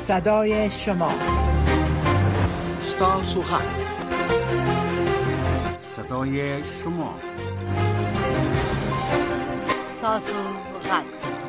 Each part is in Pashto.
صدای شما. ستاسو غږ. صدای شما. ستاسو غږ.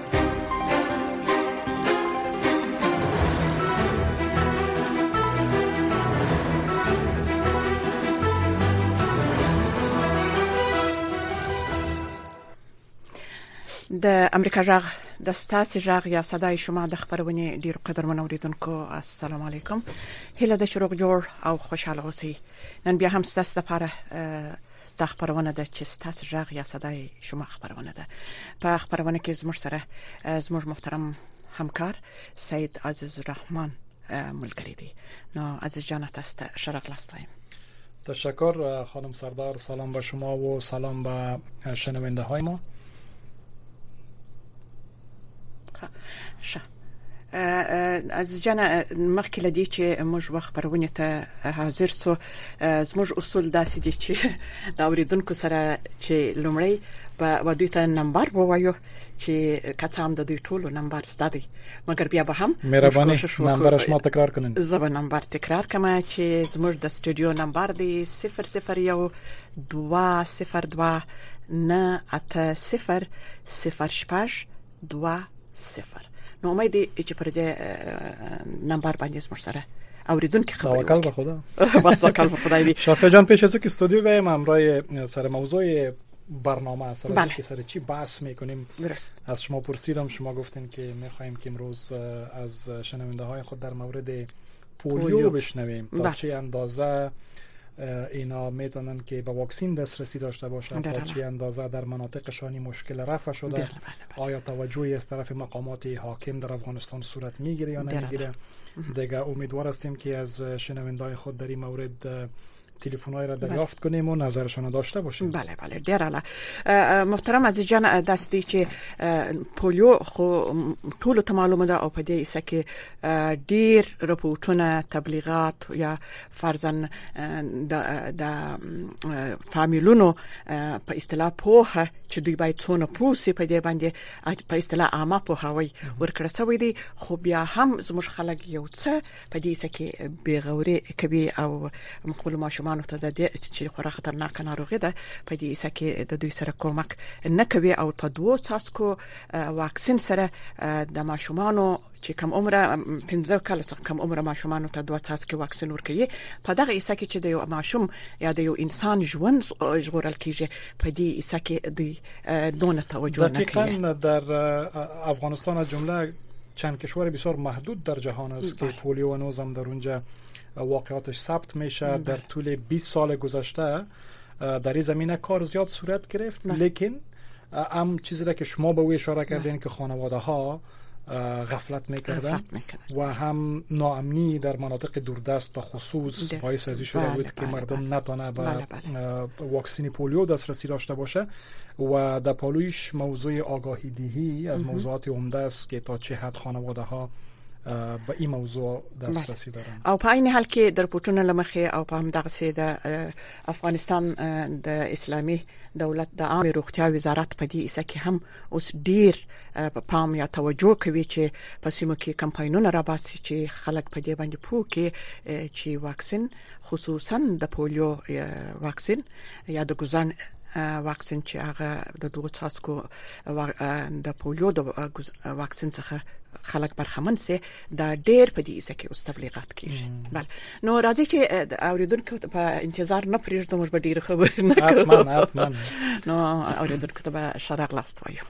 د امریکا غږ د ستاسو غږ یا صداي شما د خبرونه ډیر قدرمن اوریدونکو السلام علیکم. هله د شروع جوړ او خوشاله اوسئ. نن بیا هم ستاسو لپاره د خبرونه د چې ستاسو غږ یا صداي شما خبرونه ده. په خبرونه کې زموږ سره زموږ محترم همکار سید عزیز الرحمن ملګری دی. نو عزیز جان تاسو ته شرف لاستایم. تشکر خانم سردار. سلام به شما و سلام به شنونده های ما. از جنا مخکې لدی چې موږ وخت پرونه ته حاضر سو زموږ اصول داسې دي چې دا اوریدونکو سره چې لومړی په ودی ته نمبر ووایو چې کته هم د دوی ټولو نمبر ستدي مګر بیا به هم مهرباني نمبر شما تکرار کړئ. زه به نمبر تکرار کوم چې زموږ د استودیو نمبر دی 001 202 980 0 صفر. نو امیدي چې پر دې نمبر باندې زموږ سره اوریدونکو خبرې توکل به خدا. بس توکل به خدای وي. شافعی جان پیش از که استودیو بیایم همراه سر موضوع برنامه سر چی بحث میکنیم. درست. از شما پرسیدم، شما گفتین که میخوایم که امروز از شنونده های خود در مورد پولیو بشنویم تا چه اندازه اینا میتونن که به واکسین دسترسی داشته باشند، تا چه اندازه در مناطق شانی مشکل رفع شده. آیا توجهی از طرف مقامات حاکم در افغانستان صورت میگیره یا نمیگیره. دیگه امیدوار هستیم که از شنونده‌های خود در این مورد تلفن‌های را دریافت کنیم و نظرشون داشته باشیم. بله ډیر اعلی. محترم عزیز جان داسې چې پولیو خو ټول ته معلومه ده او په دې اسه کې ډیر رپورټونه تبلیغات یا فرضاً د فامیلونو په اصطلاح پوهه چې دوی باید څونه پوسی په دې باندې په اصطلاح عامه پوهاوی ورکړه سوی دی. خو بیا هم زموږ خلک یو څه په دې اسه کې بیغوري کوي او مخول ماشومان ته د چې خورا خطرناک ناروغي ده په دې اسه کې د دوی سره کومک نه کوي او په 2 څاسکو واکسین سره د ماشومانو چې کم عمره 15 کال څخه کم عمره ماشومانو ته 2 څاسکو واکسین ورکوي. په دغه اسه کې چې د یو ماشوم یا د یو انسان ژوند ژغورل کیږي په دې اسه کې دوی دونه توجه نه کوي. دقیقاً در افغانستان از جمله چند کشور بسیار محدود در جهان است که پولیو هنوز هم در اونجا واقعاتش ثبت میشه. در طول 20 سال گذشته در این زمینه کار زیاد صورت گرفت. لیکن هم چیزی را که شما به او اشاره کردین که خانواده ها غفلت میکردن و هم ناامنی در مناطق دوردست و خصوص باعث ازی شده بود که مردم نتونه به واکسین پولیو دسترسی داشته باشه و در پالویش موضوع آگاهی دهی از موضوعات عمده است که تا چه حد خانواده ها به این موضوع دسترسی دارن. او په این حال کې د رپورټونو لمخې او په همدغه سي د افغانستان د اسلامي دولت د عامه روغتیا وزارت په دې اسه کې هم اوس ډیر په پام یا توجه کوي چې په سیمو کې کمپاینونه را باسي چې خلک په دې باندې پوه کې چې واکسین خصوصا د پولیو واکسین یا د ګوزن واکسین چې هغه د 2 څاسکو د پولیو د واکسین څخه خلک برخمن سي دا ډېر په دې اسه کې اوس تبلیغات کیږي. بل نو راځي چې اوریدونکو په انتظار نه پرېږدو موږ به ډېر خبر نه کوو. نو اوریدونکو ته به شرق لاست وایو.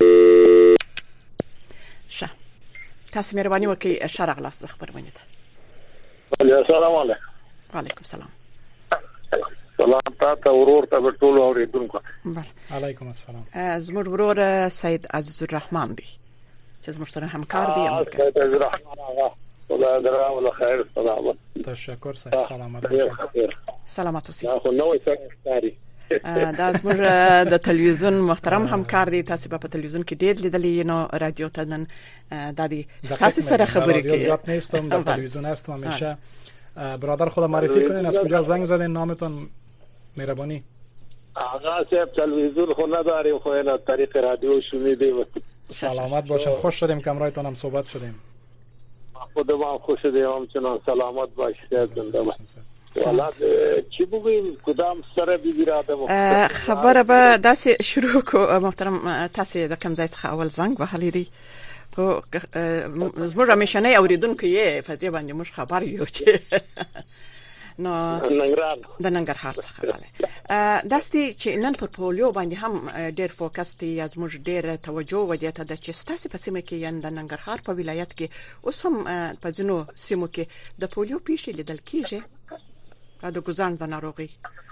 شه تاسو مهرباني وکړئ شرق لاست خبرونه ته. السلام علیکم. وعلیکم السلام. سلام تاسو ورور ته ټول اوریدونکو. علیکم السلام. زموږ ورور سید عزیز الرحمن دی چې زموږ سره همکار دی. سید عزیز الرحمن آقا خدا درا ولا خیر سلامت. تشکر سید سلامت باشید. سلامت اوسئ. خو نوې څنګه دا زموږ د تلویزیون محترم همکار دی. تاسو په تلویزیون کې ډېر لیدلې نو رادیو ته نن د دې تاسو سره خبرې کوي. زیات نیستم در تلویزیون هستم همیشه. برادر خود معرفی کنین از کجا زنگ زدین نامتون مهربانی. آقا صاحب تلویزیون خو نداریم خو اینا طریق رادیو شنیدیم. سلامت باشین. خوش شدیم که امرایتان هم صحبت شدیم. خودم خوش دیدم چنان سلامت باشید زنده باشید والا چی بگیم کدام سره بگیرادم خبره به داسې شروع کو محترم تاسو د کوم ځای څخه اول زنګ وهلی دی خو زموږ همیشنۍ اوریدونکو یې په دې باندې موږ خبر یو چې نو د ننګرهار څخه داستي چې نن پر پولیو باندې هم ډېر فوکس دی زموږ ډېر توجه ودی ته د چستاسي په سیمه کې یان د ننګرهار په ولایت کې اوس هم په ځینو سیمو کې د پولیو پیښې لیدل کیږي د ګزان د ناروغي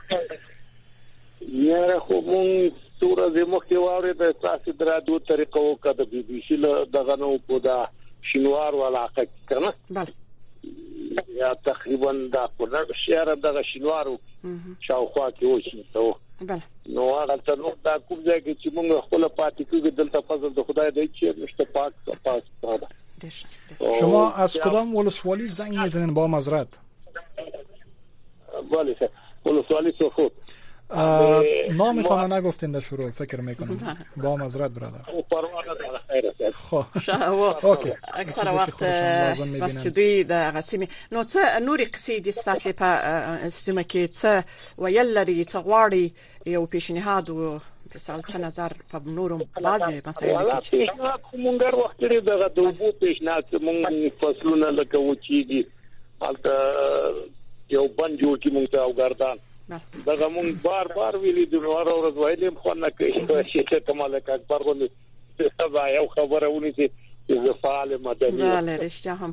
یاره خو مونږ تور زموږ کې واره د تاسو درادو طریقو کده بي بي سي دغه نو په دا شینوار علاقه کې کنه بله یا تقریبا دا په شهر دغه شینوارو شاوخوا کې وشي بله نو هغه ته نو دا کوم ځای کې چې مونږ خپل پاتې کېږو دلته فضل د خدای دی چې مشته پاک شما از کدام ولسوالی زنگ میزنین با معذرت؟ بله ولسوالی صفوت نامتان نگفتین در شروع فکر میکنم با معذرت برادر خب اوکی اکثر وقت بس چې دوی د غسیمه نو څه نوري قصې د ستاسو په سیمه کې څه ویل لري څه غواړي یو پیشنهاد او څه نظر په نورم بعضی مسایل کې پیشنهاد کومګر وخت لري دغه دوبو پیشنهاد مونږ فصلونه لکه وچیږي حالت یو بند جوړ کی مونږ ته او ګردان دغه مونږ بار ویلي د نور ورځ وایلم خو نه کوي چې کمال اکبر غوښنه سبا یو خبرونه چې زفال مدني بله رښتیا هم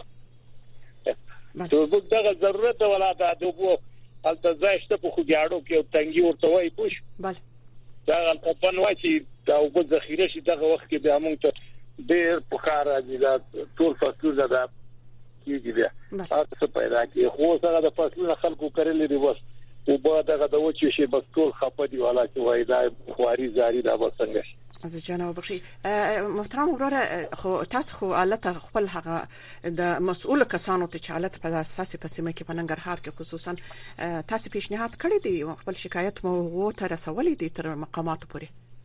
ته دغه ضرورت ولا د دوبو حالت زایشته په خو جاړو کې تنګي ورته وای پوش بله دا په نوای چې دا وګ ذخیره شي دغه وخت کې به مونږ ته ډېر په کار راځي دا ټول فصلونه دا کیږي بیا تاسو پیدا کی خو سره د فصلونو خلکو کړل دي بس او به دغه د وچې شي بس ټول خپدي والا چې وای دا خواري زاری دا بسنګ شي از جناب بخشي محترم وروره خو تاسو خو حالت خپل هغه د مسؤل کسانو ته چې حالت په اساس په سیمه کې په ننګرهار کې خصوصا تاسو پیشنهاد کړی دی خپل شکایت مو ته رسولې دي تر مقامات پورې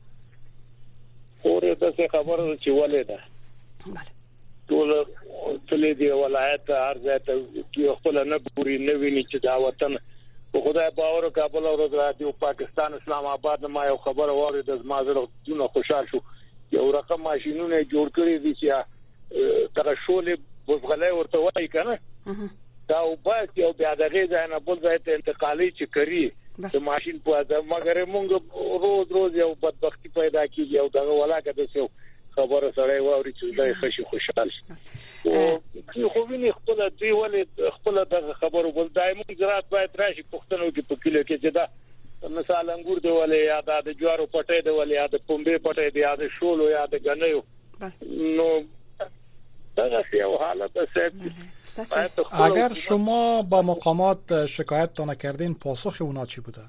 اورې د خبره چې ولې ده ټول تلې دی ولایت ارزه ته کې خپل نه ګوري نه ویني چې دا وطن په خدای باور کابل او رادیو پاکستان اسلام آباد ما یو خبر اورید از مازره دونه خوشاله شو یو رقم ماشينونه جوړ کړی دي چې تر شولې بوزغلې ورته وای کنه دا او با یو بیا دغه ځای نه بل ځای ته انتقالي چې کوي د ماشين په ځای مګر موږ روز یو بدبختی پیدا کیږي او دغه ولاګه د څو خبره سره ووري چې دای خشي خوشاله او خو ویني خپل دی ولې خپل دغه خبرو بل دایمو زراعت باید راشي پښتنو کې په کله کې چې دا مثال انګور دی ولې یا د جوارو پټې دی ولې یا د پومبې پټې دی یا د شولو یا د غنیو نو دغه یو حالت است. اگر شما با مقامات شکایت تا نکردین پاسخ اونا چی بوده؟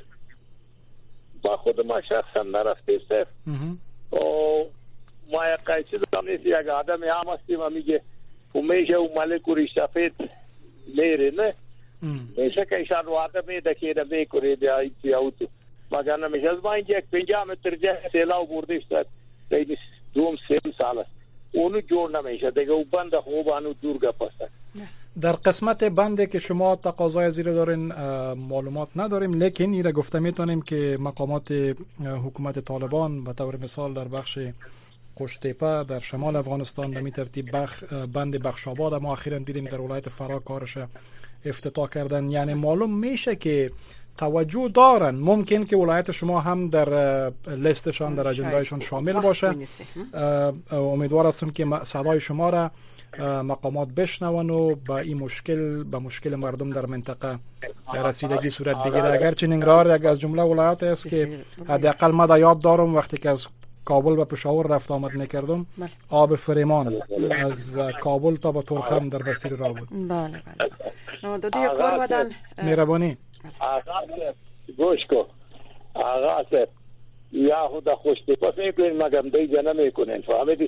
با خود ما شخصا نرفته است او ما یک قایچه دانست یک آدم عام هستیم و میگه همیشه او مالک و ریشتفید لیره نه میشه که ایشان واقع میده که ایده میکنه ده ایتی اوتو مگر نمیشه از ما اینجا یک 50 متر جه سیلاو برده شد دیگه دوم 3 سال است اونو جور نمیشه دیگه او بند خوبانو دور گپسته. در قسمت بنده که شما تقاضای زیر دارین معلومات نداریم، لیکن این را گفته میتونیم که مقامات حکومت طالبان به طور مثال در بخش قشتیپه در شمال افغانستان به ترتیب بند بخشاباد ما اخیراً دیدیم در ولایت فرا کارش افتتاح کردن. یعنی معلوم میشه که توجه دارن. ممکن که ولایت شما هم در لیستشان در اجندایشان شامل باشه. امیدوار هستم که صدای شما را مقامات بشنون و با این مشکل مردم در منطقه رسیدگی صورت بگیره. اگرچه ننگرهار یک از جمله ولایات است که حداقل ما یاد دارم وقتی که از کابل به پشاور رفت آمد میکردم آب فریمان از کابل تا به ترخم در بستیر راه بود. بله نو د دې کور ودان مهربانی گوش کو آغا صاحب یا خدا خوشتی پس میکنین مگم دی جنه میکنین فهمیدی؟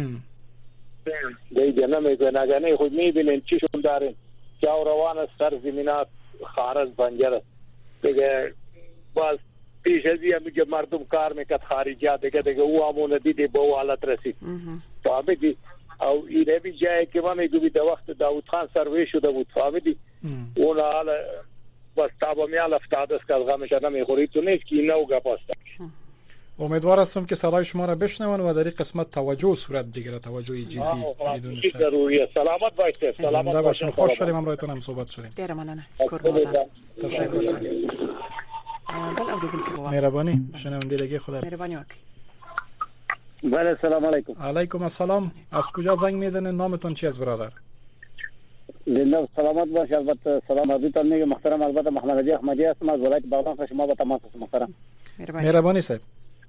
دی جنه میکنین اگر نه خود میبینین چیشون دارین چاو روان است سرزمینات خارج بنجر است دیگه باز پیش ازی همی که مردم کار میکرد خارجی دیگه او همون دیدی به او حالت رسید فهمیدی؟ او ایره بی جای که ما میگویی د وخت داوود خان سروی شده بود فهمیدی اون حالا بس تابو میال افتاد است که غمش نمیخوری تو نیست که اینو گپاسته. امیدوار هستم که صدای شما را بشنون و در این قسمت توجه صورت بگیره، توجه جدی بدون شک. ضروریه. سلامت باشید. سلامت باشین. خوش شدیم امروزتون هم صحبت شدیم. ډیر مننه. قربان. تشکر. بل اوریدونکو بوا. مهربانی. شنونده دیگه خدا. مهربانی وکړئ. بله سلام علیکم. علیکم السلام. از کجا زنگ میزنید؟ نامتون چیست برادر؟ زنده سلامت باش. البته سلام عزیزتان میگم محترم. البته محمد علی احمدی هستم از ولایت بغلان. شما با تماس هستم محترم. مهربانی صاحب.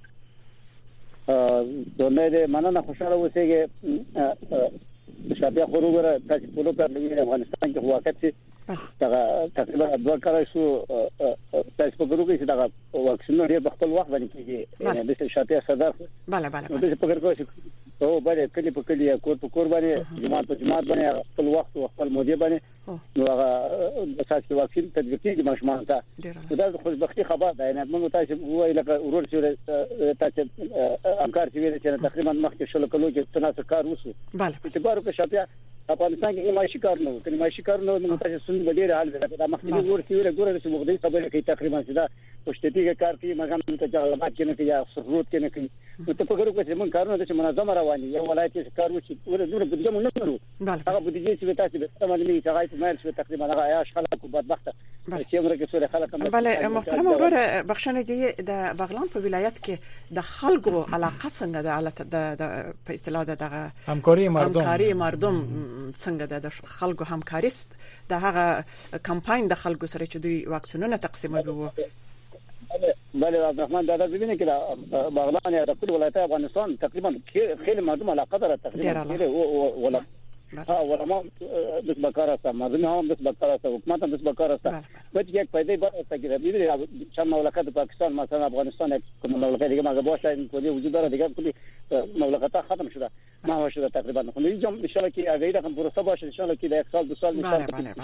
دونه مننه خوشاله اوسئ چې شاپیا خروګره تاسو په لور په افغانستان کې واقع شي دا تقریبا 2 کال شو تاسو په ګروپ کې دا واکسین لري په خپل وخت باندې کېږي د شاپیا صدر بله بله د په ګروپ کې او باندې کلی په کلی کور په کور باندې جماعت په جماعت باندې خپل وخت او خپل مودې باندې نو هغه د تاسو واکسین تطبیق کیږي ماشومان ته دا خوشبختی خبر ده نه موږ تاسو وایي لکه ورور چې تاسو امکار چې ویل چې تقریبا مخکې شل کلو کې تناسب کار وشو بله اعتبار کو شاپیا افغانستان کې ماشي کار نه کوي ماشي کار نه موږ تاسو سن ډیر حال ده مخکې ورور چې ویل ګوره چې موږ دې خبره کوي تقریبا چې دا پښتتي کار کوي مګر ته جوابات کې نه کوي یا سرود کې نه کوي نو ته په ګورو کې موږ کارونه چې منظم رواني یو ولایت کې کار وشي ور دغه بده موږ نه کړو هغه بده چې تاسو به سمجلي چې هغه مال شو تقریبا هغه عاش خلک بدبخته چې موږ کې سره خلک بله محترم ورور بخښنه دی د بغلان په ولایت کې د خلکو علاقه څنګه د په اصطلاح د همکاري مردم څنګه د خلکو همکاري د هغه کمپاین د خلکو سره چې دوی واکسینونه تقسیموي. بله عبدالرحمن دا ببینه که بغلان یا کل ولایت افغانستان تقریبا خیلی مردم علاقه داره تقریبا ولا علما دست بکار است، مردم هم دست بکار است، حکومت هم دست بکار است. وقتی یک پیدا بر است که ببینید چند مملکت پاکستان مثلا افغانستان یک مملکت دیگه مگه باشه این کلی وجود داره دیگه کلی مملکت‌ها ختم شده ما شده تقریبا. خب ان شاء الله که اگه رقم پروسه باشه ان شاء الله که در 1 سال 2 سال میشه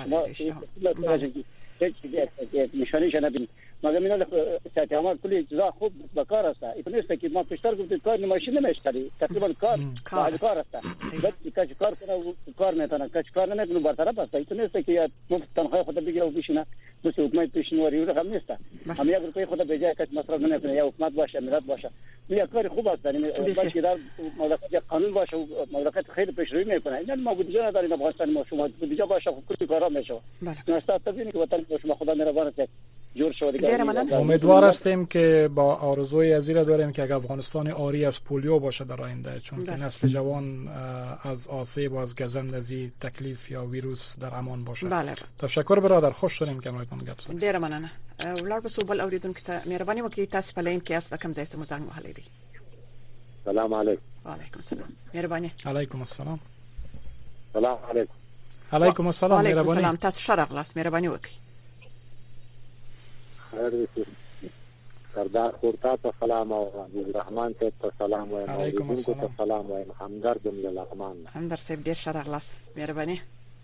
نشانیش نبینید مگر من استعمال کلی اجزا خوب بکار است. این است که ما پیشتر گفتیم کار ماشین نمیشتری تقریبا کار است بعد کار کنه کار نمیتونه کار نمیتونه برطرف است. این است که تنخواه خود بگیره و بشینه مثل حکومت پیشنهادی رقم نیست هم یک روپیه خود به جای کس مصرف نمیکنه یا حکومت باشه ملت باشه یک کار خوب است. یعنی باشه در مملکت قانون باشه و مملکت خیلی پیشروی میکنه. یعنی ما بودجه نداریم افغانستان ما شما بودجه باشه کلی کارا میشه ناستا تبینی که وطن شما خدا مهربان است جور شو دیگه. امیدوار هستیم که با آرزوی عزیزی داریم که اگر افغانستان آری از پولیو باشه در آینده چون که نسل جوان از آسیب و از گزند از تکلیف یا ویروس در امان باشه. تشکر برادر خوش شدیم که امروز گپ زدیم. ډیر مننه. ولر په سوبل اوریدونکو ته مهرباني وکړئ تاسو په لین کې است کوم ځای څخه مزنګ وهلې دي. سلام علیکم. وعلیکم السلام. مهرباني. علیکم السلام. سلام علیکم. علیکم السلام. مهرباني. سلام تاسو شرف لاس مهرباني وکړئ. سردار خورتا ته سلام او عبدالرحمن ته سلام او علیکم السلام. سلام او همدرد لغمان. همدرد صاحب ډیر شرف لاس مهرباني.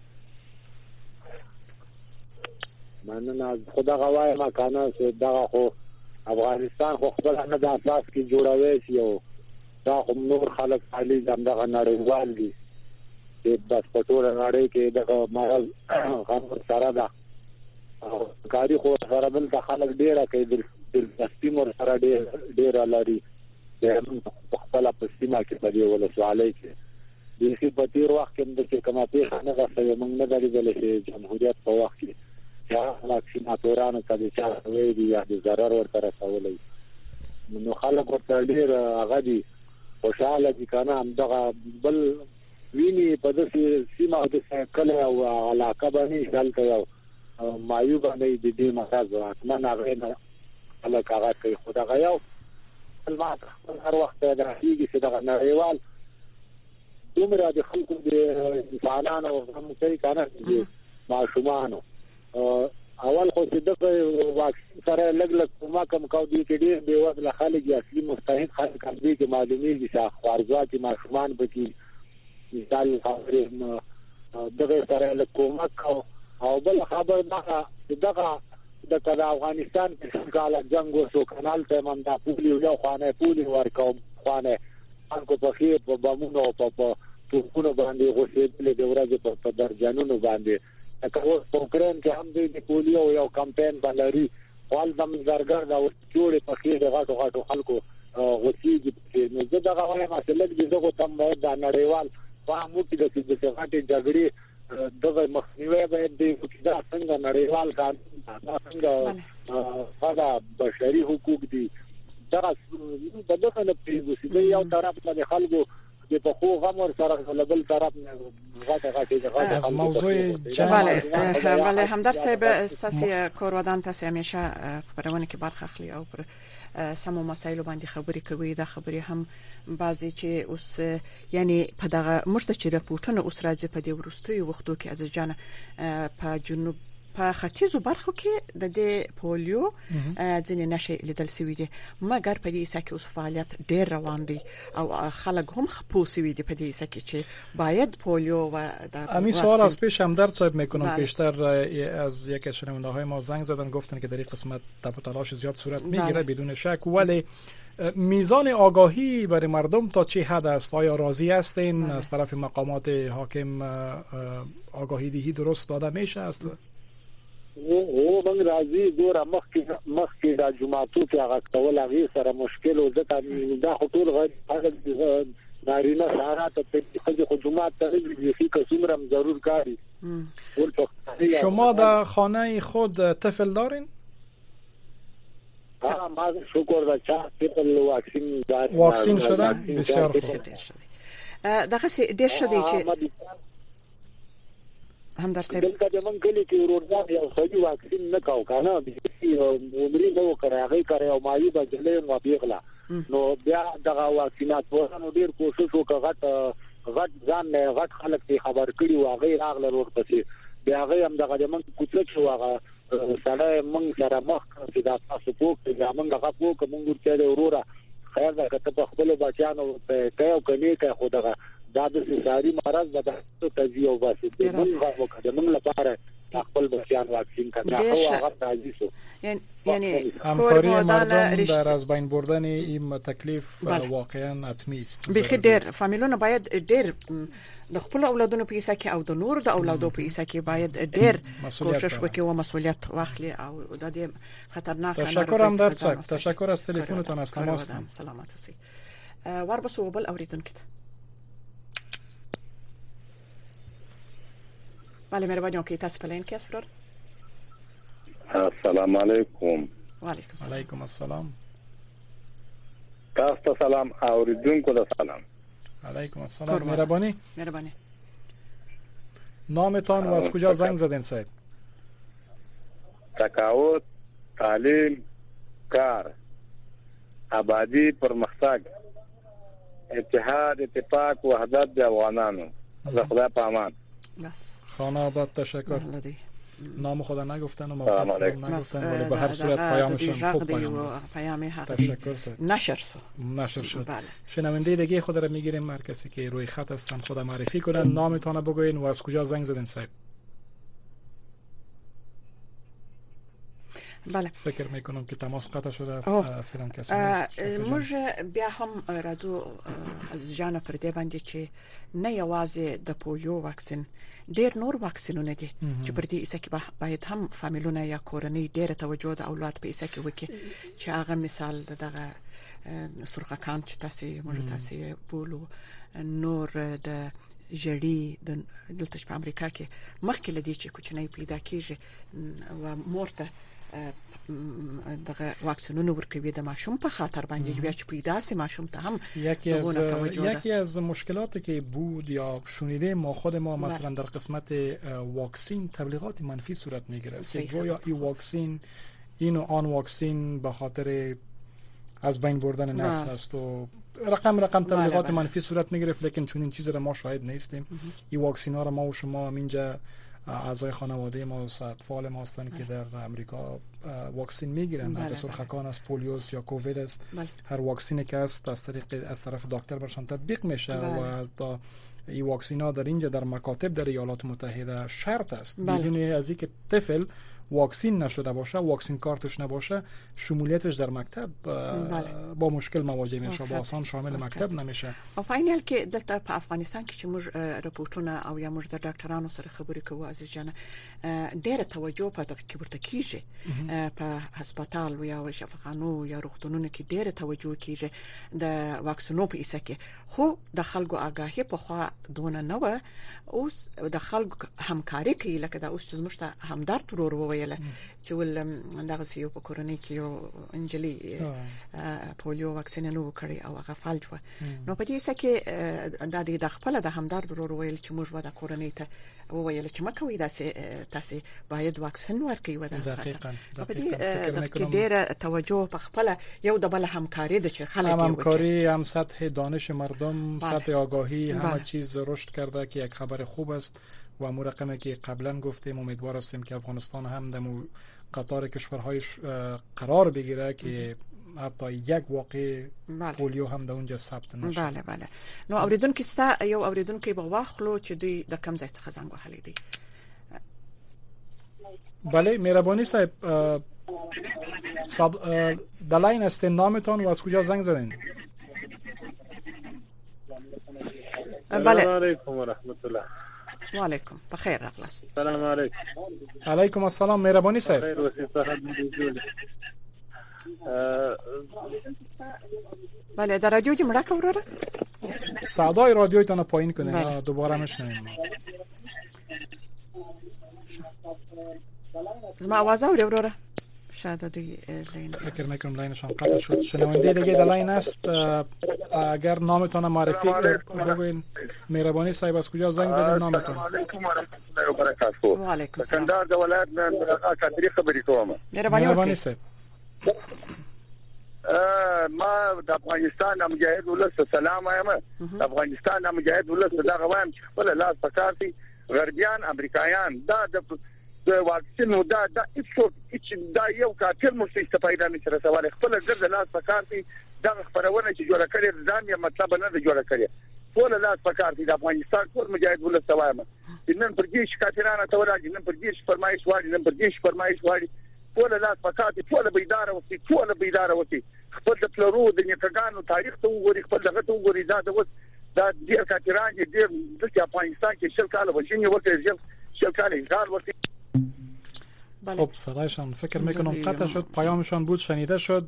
مننه خدا غواړم ما کنه چې دا خو افغانستان خو خپل نه د اساس کې جوړوي شي او دا خو نور خلک علي دغه نړیوال دي چې بس په ټول نړۍ کې دغه مرض هم سره ده او کاری خو سره بل د خلک ډیره کوي د سپیمور سره ډیره لري د خپل په سیمه کې په دی ولسوالۍ کې د هیڅ په تیر وخت کې د کومه پیښه نه غوښتل موږ نه درېدل چې جمهوریت په وخت کې یا واکسیناتورانو ته د چا وی دي یا د ضرر ورته رسولي نو خلک ورته ډیر هغه دي خوشاله دي کنه هم دغه بل ویني په دې سیمه د کله او علاقه باندې دلته یو مایوب نه دي د مرز اتمنه غوښنه علاقه هغه کوي خدای غيو المعت هر وخت راځي چې دغه نړیوال دومره د خلکو د انسانانو هم کوي کنه ماشومانو اول خو چې دغه واکسین سره لګ کومه کم کو دي کې ډیر به وځل خلک اصلي مستحق خلک هم دي چې معلومي دي چې خوارځواکي ماشومان پکې مثال خبره دغه سره لګ کومه او بل خبر دغه د افغانستان کې کال جنگ وسو کانال ته من دا پولیو یو خانه پولیو ورکوم خانه انکو په خیر په بمونو په توپونه باندې غوښېدل د ورځې په درجنونو باندې اکو پروګرام کې هم د پولیو یو کمپاین باندې خپل د زرګر دا جوړې په کې د غاټو خلکو غوښېږي نو زه دا غواړم چې لږ دغه تم د نړیوال فهمو کې د غاټې جګړې دغه مخنیوي باید د څنګه نړیوال قانون څنګه دا بشري حقوق دي دا د دغه نه پیږي یو طرف ته خلکو په خو غمر سره بل طرف غاټه از موضوع بله همدرد صاحب اساسی کورودان تاسو همیشه خبرونه کې برخه اخلي او پر سمو مسایلو باندې خبرې کوي دا خبرې هم بعضی چې اوس یعنی په دغه مرته چې راپورټونه اوس راځي په دې ورستوي وختو کې از جان په جنوب په ختیځو برخو کې د دې پولیو ځینې نشي لیدل سوي دي مګر په دې سکه اوس فعالیت ډېر روان دي او خلک هم خپوسوي دي په دې سکه چې باید پولیو و در همین سوال از پیش همدرد صاحب میکنم بیشتر از یک از شنونده‌های ما زنگ زدن گفتن که در این قسمت تپ و تلاش زیاد صورت میگیره بدون شک ولی میزان آگاهی برای مردم تا چه حد است آیا راضی هستین از طرف مقامات حاکم آگاهی دهی درست داده میشه است او موږ راځي دور مخکې د جمعاتو کې هغه کول هغه سره مشکل او ځکه دا خطور غیر نارینه سارات ته خو جمعات ته یې کوم ضرور کاری شما در خانه خود طفل دارین؟ ما شکر دا چا طفل واکسین شده بسیار خوب دغه ډیر شدی چې هم در سر دلته من کلی کې ورځ یو سړي واکسین نه کاو کنه عمرې نو کړه او مایي بجلې مو بیغلا نو بیا دغه واکسینات ورنو ډیر کوشش وکړه غټ ځان نه غټ خلک ته خبر کړي او غیر اغله ورپسې بیا هغه هم دغه من کوڅه شو هغه سره من سره مخ چې دا تاسو پوک دا من هغه پوک مونږ ورته وروره خیر دا کته په خپل بچانو ته کيو کني که خدغه دا د ساري مرز د تجزیه او باسي موږ وکړو موږ لپاره خپل بچیان واکسین کړه او هغه راځي سو یعنی همکاری مردم در از بین بردن این تکلیف واقعا حتمی است بخیر ډیر فامیلونه باید ډیر د خپل اولادونو په ایسه کې او د نور د اولادو په ایسه کې باید ډیر کوشش وکړي او مسؤلیت واخلي او د دې خطرناک تشکر هم در څخه تشکر از تلیفونتان از تماس سلامات اوسئ ور بسو بل اوریدونکو بله مهرباني وکړئ تاسو په لین کې اسفرار السلام علیکم وعلیکم السلام تاسو سلام اوریدونکو له سلام علیکم السلام مهرباني نامتان و از کجا زنگ زدین صاحب تقاعد تعلیم کار آبادی پرمختګ اتحاد اتفاق وحدت د افغانانو خدا په امان بس خانه آباد تشکر نام خدا نگفتن و موقع نگفتن ولی به هر صورت پیامشان خوب پیام حق تشکر سر نشر شد شنونده دیگه خود را میگیریم هر کسی که روی خط هستن خود معرفی کنن نامتان بگوین و از کجا زنگ زدین صاحب بله فکر میکنم که تماس قطع شده فعلا کسی نیست موږ بیا هم راځو از جان پر دې باندې چې نه یوازې د پولیو واکسین ډیر نور واکسینونه دي چې پر دې ایسه کې باید هم فامیلونه یا کورنۍ ډیره توجه د اولاد په ایسه کې وکړي چې هغه مثال دغه سرخکان چې تاسو بولو نور د جړی د دلته په امریکا کې مخکې لدی چې کوچنی پیدا کیږي او مورته دغه واکسینونه ورکوي د ماشوم په خاطر باندې بیا چې پیدا سي ماشوم ته هم یکی از مشکلاتی که بود یا شنیده ما خود ما مثلا در قسمت واکسین تبلیغات منفی صورت میگیره گویا این واکسین این و آن واکسین به خاطر از بین بردن نسل است و رقم تبلیغات منفی صورت میگرفت لیکن چون این چیز را ما شاهد نیستیم این واکسین ها را ما و شما اینجا اعضای خانواده ما و اطفال ما هستند که در امریکا واکسین میگیرن در سرخکان است پولیوس یا کووید است هر واکسینی که است از طرف دکتر برشان تطبیق میشه و از این واکسین ها در اینجا در مکاتب در ایالات متحده شرط است بدون از اینکه طفل واکسین نشده باشه، واکسین کارتش نباشه، شمولیتش در مکتب با مشکل مواجه میشه، با آسان شامل مکتب نمیشه. او په عین حال کې دلته په افغانستان کې چې موږ رپورټونه او یا موږ د ډاکټرانو سره خبرې کوو عزیز جان، ډېر توجه په دغه کې ورته کیږي. په هسپتال یا شفاخانو یا روغتونونو کې ډېر توجه کیږي د واکسینو په اساس کې، خو د خلکو آگاهی په خوا دونه نه و. اوس د خلکو همکاري کوي، لکه دا اوس چې موږ ته همدارد ورور وویل چې ول دغه سیو په کورنۍ کې یو انجلي پولیو واکسین نه وکړي او هغه فالج و. نو په دې اساس کې د خپل د همدارد ورور وویل چې موږ به د کورنۍ ته وویل چې مکوې تاسو باید واکسین ورکړئ. و دقیقاً په دې کې ډېر توجه په خپل یو د بل همکاري د چې خلک همکاری هم سطح دانش مردم، سطح آگاهی، همه چیز رشد کرده که یک خبر خوب است و امور رقمی که قبلا گفتیم امیدوار هستیم که افغانستان هم در قطار کشورهای قرار بگیره که حتی یک واقع پولیو هم در اونجا ثبت نشه. بله بله. نو اوریدونکو ستا یو اوریدونکو په واخلو چې دوی د کم ځای څخه زنګ وهلی دی. بله مهربانی صاحب، دلاین است نامتان و از کجا زنگ زدین؟ بله. السلام علیکم و رحمت الله. و علیکم بخیر راغلاست. السلام علیکم. علیکم السلام مهربانی صاحب. بله در رادیو دې مړه کوره صدای رادیویتون پایین کنین دوباره مشنویم. زما आवाज اوري وروره شاید دوی لاین فکر میکنم لاینشان قطع شد. شنونده دیگه در لاین است، اگر نامتان معرفی بگوین. مهربانی صاحب از کجا زنگ زدین نامتان؟ علیکم و رحمت الله و برکاته. و علیکم السلام. کندهار د ولایت نه خاطري خبرې کوم. مهرباني صاحب. ما د افغانستان مجاهد ولس سلام وایم. افغانستان مجاهد ولس دا غوایم چې خپل لاس پکارتي غربیان امریکایان دا د واکسینو دا هیڅ دا یو کافر مو څه استفاده نشي رسول. خپل ګرځ لاس پکارتي دا خبرونه چې جوړه کړي ځان یې مطلب نه دی جوړه کړي. ټول لاس پکارتي د افغانستان ټول مجاهد ولس وایم. نن پر دې شکایتونه ته ولاږي، نن پر دې فرمایش واړي، نن پر دې فرمایش واړي. ټول لاس پکارتي، ټول بیدار وتی، خپل د پلرو د نیکګانو تاریخ ته وګوري، خپل دغه ته وګوري. دا ډیر کاتران دي د افغانستان کې شل کال وشینی ورته شل کال انکار ورته. خب صدایشان فکر میکنم قطع شد، پیامشان بود شنیده شد.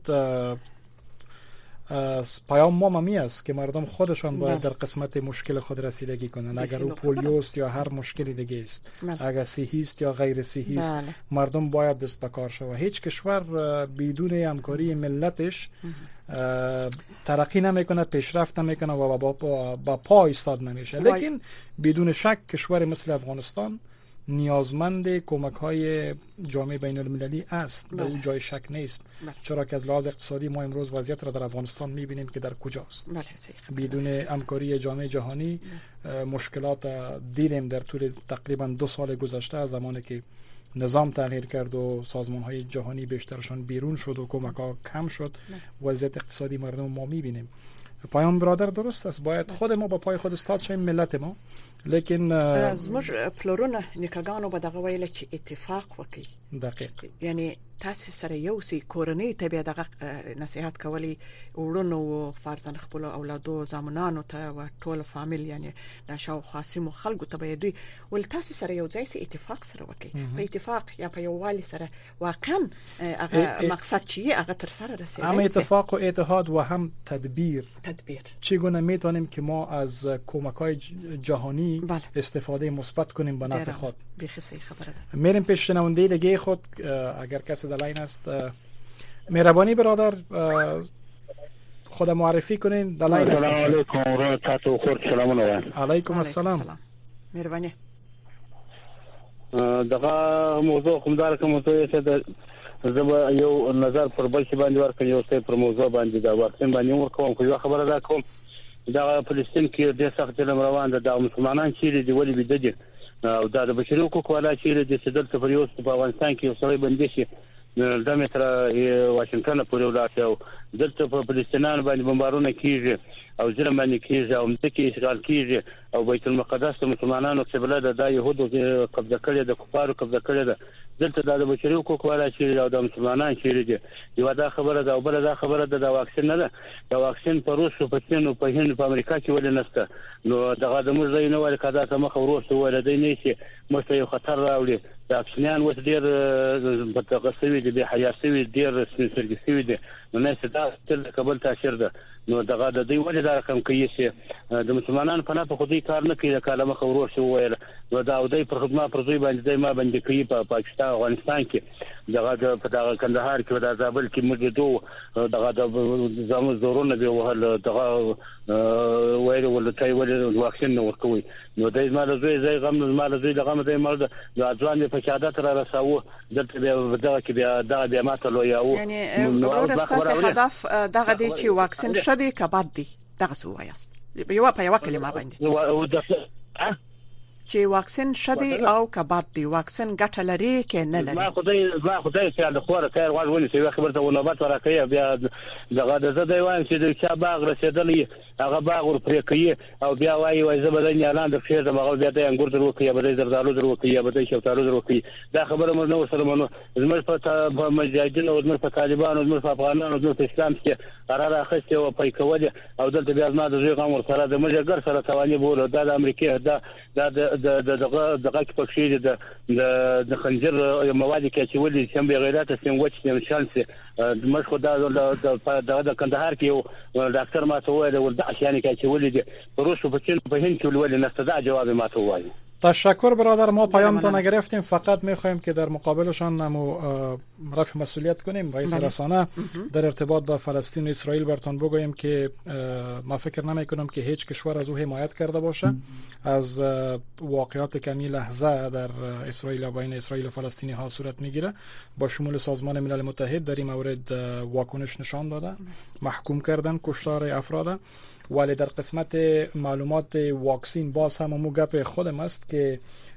پیام ما می است که مردم خودشان باید در قسمت مشکل خود رسیدگی کنند. اگر او پولیوست یا هر مشکلی دیگه است، اگر صحی است یا غیر صحی است، مردم باید دست به کار شود. هیچ کشور بدون همکاری ملتش ترقی نمیکنه، پیشرفت نمیکنه و با پا ایستاد نمیشه. لیکن بدون شک کشور مثل افغانستان نیازمند کمک های جامعه بین المللی است. به اون جای شک نیست. چرا که از لحاظ اقتصادی ما امروز وضعیت را در افغانستان میبینیم که در کجاست. بدون همکاری جامعه جهانی مشکلات دیدیم در طول تقریبا 2 سال گذشته، از زمانی که نظام تغییر کرد و سازمان های جهانی بیشترشان بیرون شد و کمک ها کم شد، وضعیت اقتصادی مردم ما میبینیم. پیام برادر درست است، باید خود ما با پای خود استاد شیم، ملت ما. لیکن زموږ پلرونه نیکګانو به دغه ویل چې اتفاق وکړي. دقیق. یعنی تاسو سره یو سي کورنۍ ته به دغه نصيحت کولی ورونو او فرزند خپل اولادو زامنانو ته او ټول فامیل، یعنی د شاو خاصمو خلکو ته به دوی ول تاسو سره یو ځای سي اتفاق سره وکړي. په اتفاق یا په یو والی سره واقعا هغه مقصد چې هغه تر سره رسیدي. هم اتفاق و اتحاد و هم تدبیر. چگونه میتونیم که ما از کمک‌های جهانی استفاده مثبت کنیم به نفع خود. میریم پیش شنونده دیگه خود، اگر کسی در لاین است. مهربانی برادر خود معرفی کنین. در لاین است. السلام علیکم و رحمت الله و برکاته. علیکم السلام. مهربانی. دغه موضوع کوم دار کوم موضوع څه زما یو نظر پر بل څه باندې ورکړ، یو څه پر موضوع باندې دا واکسین باندې ورکوم. خو یو خبره دا کوم، دا فلسطین کې د سخت ظلم روان ده. د مسلمانان چې دی ولې بيددي او دا د بشري حقوقو ولا چې د سدلته پر یو په افغانستان کې یو سړی بندي شي د متر واشنگټن پورې ولاړ او دلته په فلسطینیانو باندې بمبارونه کیږي او ظلم باندې کیږي او مکه اشغال کیږي او بیت المقدس مسلمانانو قبله ده د يهودو قبضه کړې ده، کفارو قبضه کړې ده. دلته د بشري حقوق والا چې او د مسلمانان چې دي یو دا خبره ده او بل دا خبره ده د واکسین نه ده د واکسین په روس او په چین او په هند په امریکا کې ولې نشته نو دغه د موږ نه ول کدا ته مخ وروسته ولدي نه شي مست یو خطر راوړي د اکسنیان وس ډیر په تغسوي دي به حیاسوي ډیر سرګسوي دي نو نه ستاسو تل قبل تاثیر ده نو دغه د دوی ولې دا رقم کوي چې د مسلمانانو په نه په خودي کار نه کوي د کلمه خبرو شو ویل نو دا او دوی پر خدمت پر دوی باندې ما باندې کوي په پاکستان او افغانستان کې دغه په دغه کندهار کې د زابل کې موږ دوه دغه د زمو زورونه به وهل دغه وایي ولته ولې واکسین نه ورکوي نو دای مال زوی غم مال زوی دغه د مرده د ځوان په شهادت را رساو دلته به دغه کې بیا دغه ماته لویاو یعنی ورسته هدف دغه دی چې واکسین شدي کبد دی دغه سو وایست په یو کلمه باندې چې واکسین شدي او کبد دی واکسین ګټه لري کې نه لري ما خدای چې د خوره خیر غواړ ونی چې خبرته ونوبات ورکړي بیا دغه د زده وان چې د چا باغ رسیدلی هغه باغ ور پرې کوي او بیا وایي زبردن اعلان د خیر د مغول بیا د انګور درو کوي بیا د زردالو درو کوي بیا د شفتالو درو کوي دا خبره موږ نو سره مونږ زموږ په مجاهدین او زموږ په طالبان او زموږ په افغانانو او زموږ په اسلام کې قرار اخیسته او پای کوله او دلته بیا ما د زوی غم ور سره د مجاګر سره توانی بوله د امریکا د دغه کې پکې د خنجر مواد کې چې ولې سم به غیرت سم وچ نشان سي مش خدا د کندهار کې یو ډاکټر ما ته وایي ولدا عشان کې چې ولې روس په چین په هند کې ولې نستدع جواب ما ته وایي تشکر برادر ما پیامتون نگرفتیم فقط میخوایم که در مقابلشان رفع مسئولیت کنیم رئیس رسانه در ارتباط با فلسطین و اسرائیل برتون بگوییم که ما فکر نمی کنم که هیچ کشور از او حمایت کرده باشه از واقعات کمی لحظه در اسرائیل و بین اسرائیل و فلسطینی ها صورت میگیره با شمول سازمان ملل متحد در این مورد واکنش نشان داده محکوم کردن کشتار افراد ولی در قسمت معلومات واکسین باز هم مو گپ خودم است که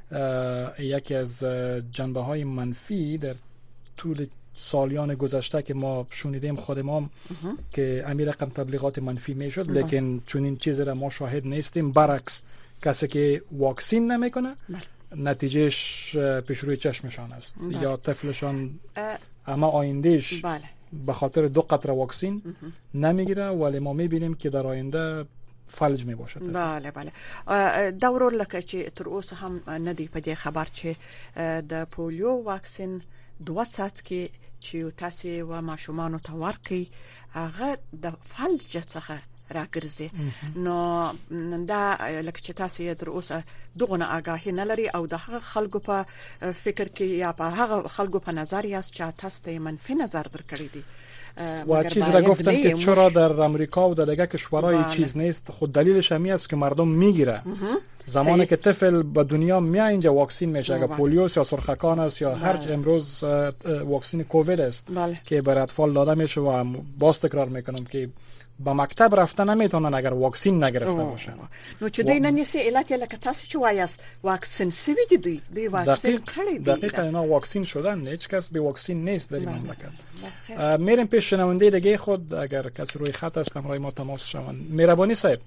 یکی از جنبه های منفی در طول سالیان گذشته که ما شنیدیم خودمون که امیر رقم تبلیغات منفی میشد لیکن چون این چیز را ما شاهد نیستیم برعکس کسی که واکسین نمیکنه نتیجهش پیش روی چشمشان است یا طفلشان اما آیندهش به خاطر 2 قطره واکسین نمیگیره ولی ما میبینیم که در آینده فلج می باشد. بله بله دورور لکه چې تر اوسه هم ندی په دې خبر چې د پولیو واکسین 2 ساعت کې چې تاسو و ماشومان ته ورکي هغه د فلج څخه راګرځي نو دا لکه چې تاسو تر اوسه دغه آگاهی نه لري او د هغه خلکو په فکر کې یا په هغه خلکو په نظر یاست چې تاسو ته منفی نظر درکړی دي و چیزی را گفتن که چرا در امریکا و در دیگه کشورهای چیز نیست خود دلیلش همی است که مردم میگیره زمانی که طفل به دنیا میاد اینجا واکسین میشه اگه پولیوس یا سرخکان است یا هر امروز واکسین کووید است که برای اطفال داده میشه و باز تکرار میکنم که با مکتب رفتن نمیتونن اگر واکسین نگرفته باشن نو چې دوی نن یې علت لکه تاسو چې وایاست واکسین سوي دي دوی واکسین کړی دي دقیقاً اینا واکسین شدن هیچ کس به واکسین نیست در این مملکت میریم پیش شنونده دیگه خود اگر کسی روی خط هست همراه ما تماس شوند مهربانی صاحب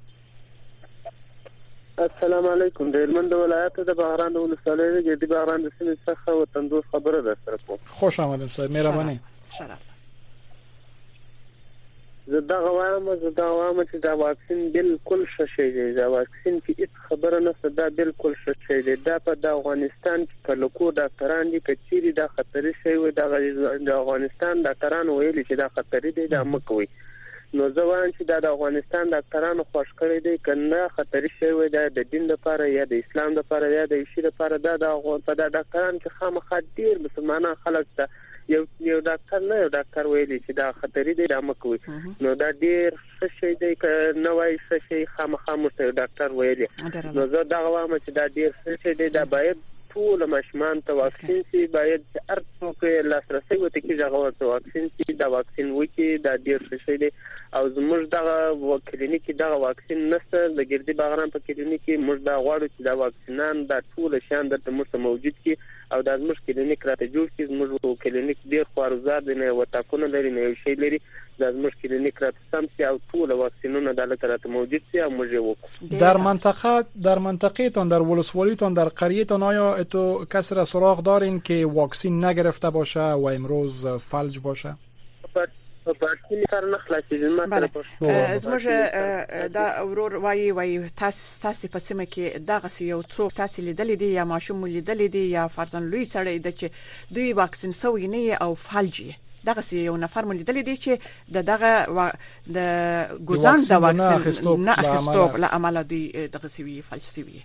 السلام علیکم د هلمند ولایت د بغران ولسوالۍ د بغران د سیمې څخه وطندوس خبره ده سره کوم خوش آمدید صاحب مهربانی زه دا غواړم چې دا واکسین بالکل شې دی دا واکسین کې هیڅ خبره نشته دا بالکل شې دی دا په افغانستان کې کلکو ډاکټران دي کچيري دا خطرې شي و د افغانستان ډاکټران ویلي چې دا خطرې دی دا مکوي نو زه وایم چې دا د افغانستان ډاکټرانو خوش کړی دی کنه خطرې شي و دا د دین لپاره یا د اسلام لپاره یا د شي لپاره دا د ډاکټران چې خامخا ډیر مسلمانان خلک ته یو ډاکټر نه یو ډاکټر ویلي چې دا خطرې دی دا مکوي نو دا ډیر څه شي دی نه وای څه شي خامخا مته ډاکټر ویلي نو زه دا وایم چې دا ډیر څه شي دی دا باید ټول ماشومان ته واکسین سي باید هر څوک لاسرسي وته کې ځغور ته واکسین سي دا واکسین وکي دا ډیر څه شي دی او زموږ د کلینیک دا واکسین نشته د ګردی بغران په کلینیک موږ دا غواړو چې دا واکسینان د ټول شان د موږ موجود کی او د زموږ کلینیک راته جوړ کی زموږ کلینیک ډیر خوارزار دی نه وټاکونه لري نه شي لري د زموږ کلینیک راته سم سي او ټول واکسینونه د لکه موجود سي او موږ وکړو. در منطقه‌تان، در ولسوالیتان، در قریه‌تان آیا تو کسی را سراغ دارین که واکسین نگرفته باشه و امروز فلج باشه؟ واکسین کار نه خلاصیږي ما ته زموږ دا ورور وایي تاسو په سیمه کې دغه یو څوک تاسو لیدل دي یا ماشوم لیدل دي یا فرضاً لوی سړی د چې دوی واکسین سوی نه او فلج دغه یو نفر ملیدل دي چې دغه د ګوزان د واکسین نه اخیستو له عمله دی دغه سوي فلج سوي.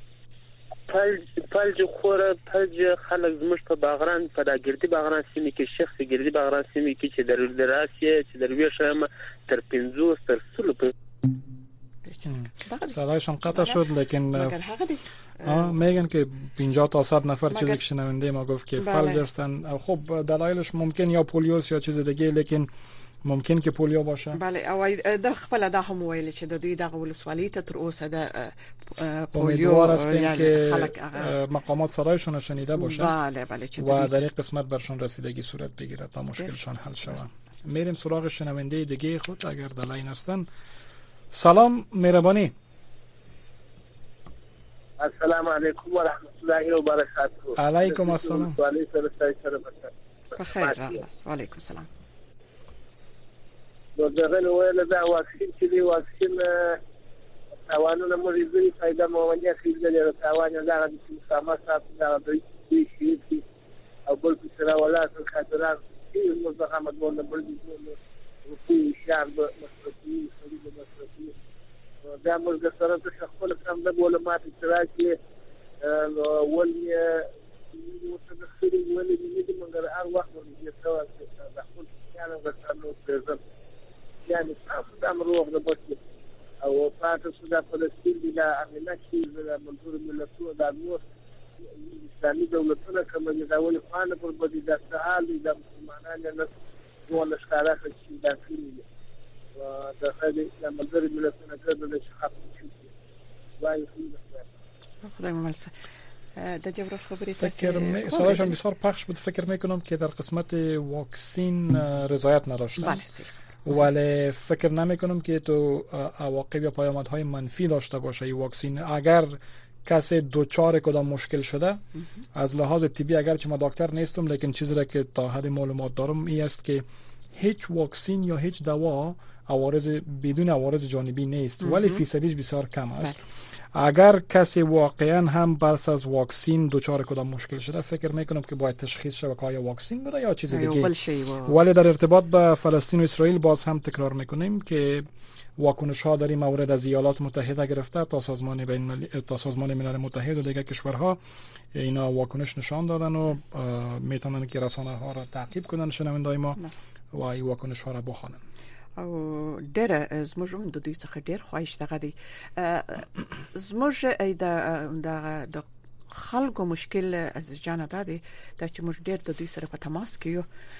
فلج خلک زموږ په باغران په دا ګردي باغران سیمه کې شخصي ګردي باغران سیمه کې چې د راسي چې د ویشم تر 50 تر 100 صدایشان قطع شد لیکن میگن که 50 تا 100 نفر چیزی که شنونده ما گفت که فلج هستن. خب دلایلش ممکن یا پولیوس یا چیز دیگه لیکن ممکن که پولیو باشه. بله او د خپل د هم ویل چې د دوی دغه ولسوالی ته تر اوسه د پولیو که مقامات صدایشون شنیده باشه. بله و در این قسمت برشون رسیدگی صورت بگیره تا مشکلشان حل شود. میریم سراغ شنونده دیگه خود اگر در لاین هستن. سلام مهربانی. السلام علیکم و رحمت الله و برکاته. علیکم السلام. بخیر و علیکم السلام. دغه ویل دا واکسین چې دی واکسین توانونه مریضي پیدا مونږه خېږي توان نه د سما سات دا د شي او بل څه را ولا خاطران چې موږ محمد مولنا بل دي په شهر د مصرفي خرید مصرفي دا موږ سره د خپل کم د معلومات چې ولې متدخلين ولې دې موږ هر وخت ورته سوا د خپل کانو غوښتنو يعني تاسو روغ د بچو او تاسو د فلسطین د امنیتي منظور ملتونو د نور اسلامي دولتونو کوم د اول خانه پر بدی د سهال د مسلمانانو نه ټول ښکارا چې دا کړی و د خدای د منظور ملتونو کړل چې حق شي وایي خدای مملسه د دې ورځ خبرې فکر سوالشان بسیار پخش بود. فکر میکنم که در قسمت واکسین رضایت نداشتن. بله ولی فکر نمی کنم که تو عواقب یا پیامدهای منفی داشته باشه این واکسین. اگر کسی دوچار کدام مشکل شده از لحاظ طبی، اگر چه من دکتر نیستم لیکن چیزی را که تا حد معلومات دارم این است که هیچ واکسین یا هیچ دوا بدون عوارض جانبی نیست ولی فیصدیش بسیار کم است. اگر کسی واقعا هم پس از واکسین دوچار کدام مشکل شده فکر میکنم که باید تشخیص شود که آیا واکسین بوده یا چیز دیگه. ولی در ارتباط با فلسطین و اسرائیل باز هم تکرار میکنیم که واکنش ها در این مورد از ایالات متحده گرفته تا سازمان ملل متحد و دیگر کشورها اینا واکنش نشان دادن و میتونن که رسانه ها را تعقیب کنن شنوندای ما و این واکنش ها را بخوانن. او ډېر زموږ د دوی څخه ډېر خواهش دغه دی زموږ د خلکو مشکل از جانه ده چې موږ ډېر د دوی سره په تماس کې یو.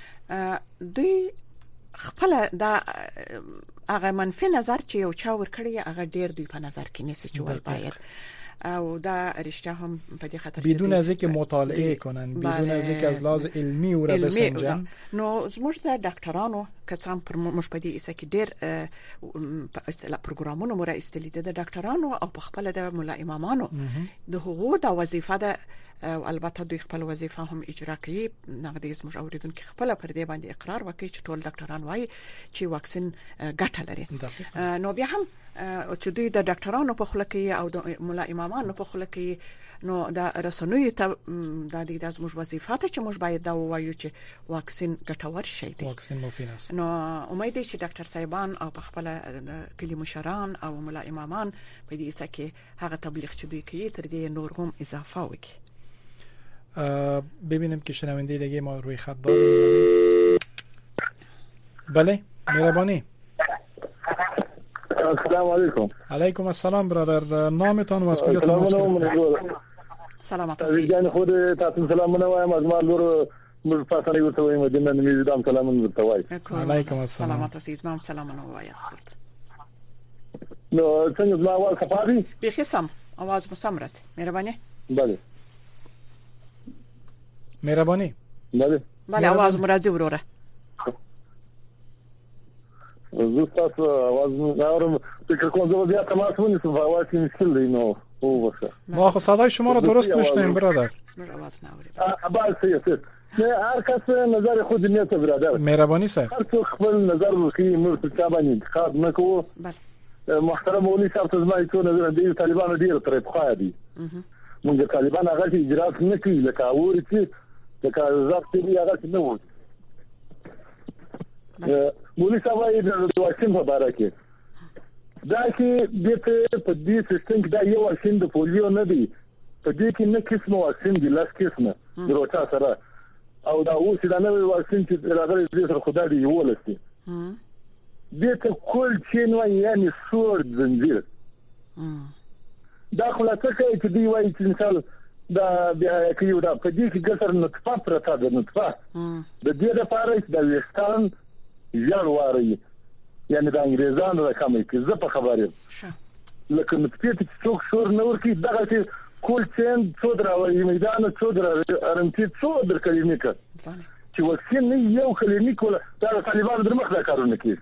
دوی خپل دا هغه منفي نظر چې یو چا ور کړی هغه ډېر دوی په نظر کې نیسي چې ول باید او دا رشته هم په دې خاطر بدون از اینکه مطالعه کنن بدون از اینکه از لحاظ علمی او را بسنجن. نو زموږ د ډاکټرانو کسان پر موږ په دې اسه کې ډېر په اصطلاح پروګرامونو مو را استلیده د ډاکټرانو او په خپل د مولا امامانو د حقوق د وظیفه ده او البته دوی خپل وظیفه هم اجرا کوي. نغدي زموږ اوریدونکو خپل پر دې باندې اقرار وکړي چې ټول ډاکټران وایي چې واکسین ګټه لري. نو بیا هم چې دوی د ډاکټرانو په خله کې او د مولا امامانو په خله کې نو د رسنوي ته د زموږ وظیفه ته چې موږ باید دا وایو چې واکسین ګټور شي دی. واکسین مفید است. نو امید چې ډاکټر صاحبان او په خپل کلی مشران او مولا امامان په دې څه کې هغه تبلیغ چې دوی کوي تر دې نور هم اضافه وکړي. ببینیم که شنونده دیگه ما روی خط داریم. بله مهربانی. السلام علیکم. علیکم السلام برادر. نامتان و از کجا تماس گرفتید؟ سلامت باشید. جان خود تاسو سلامونه وایم از ما لور مزپاسنه ورته وایم مدینه نمیدام سلامونه ورته وایم. علیکم السلام. سلامت باشید. ما هم سلامونه وایم. نو څنګه زما आवाज کفاري؟ بخیر سم. आवाज مسمرت. مهربانی. بله. مهربانی. بله. بله आवाज مرادی وروره. زه تاسو आवाज نورم فکر کوم زه بیا تماس ونیسم په आवाज کې مشکل دی نو وبخښه ما خو صدای شما را درست میشنویم برادر. آواز ناورید. باید نه هر کس نظر خود نیته برادر. مهربانی صاحب. هر څوک خپل نظر ورکړي موږ په چا باندې انتخاب نه کوو. محترم مولوي صاحب ته زما څو نظر دی طالبانو ډیر تر په دي. موږ طالبان هغه اجرات نه کوي لکه اوري چې لکه ځکه دی هغه نه وو. مولوي صاحب د واکسین په اړه کې دا چې د په دې سیستم کې دا یو واکسین د پولیو نه دی په دې کې نه قسمه واکسین دي لاس قسمه دروچا سره او دا اوس دا نوې واکسین چې راغلي دې سره خدای دی ولستي دې ته کول چې نو یعنی سور زنجیر دا خلاصه کوي چې دی وایي چې مثال دا بیا کيو دا په دې کې ګسر نطفه پرته ده نطفه د دې لپاره چې د وستان ژوندواري یعنی د انګريزانو راکمې کې زه په خبرې لکه نطفه چې څوک شور نور کې دغه چې کول چین څو دراوي میدان څو درنتي څو در کلینیک چې واکسین نه یو کلینیک ولا دا طالبان در مخ کارونه کوي.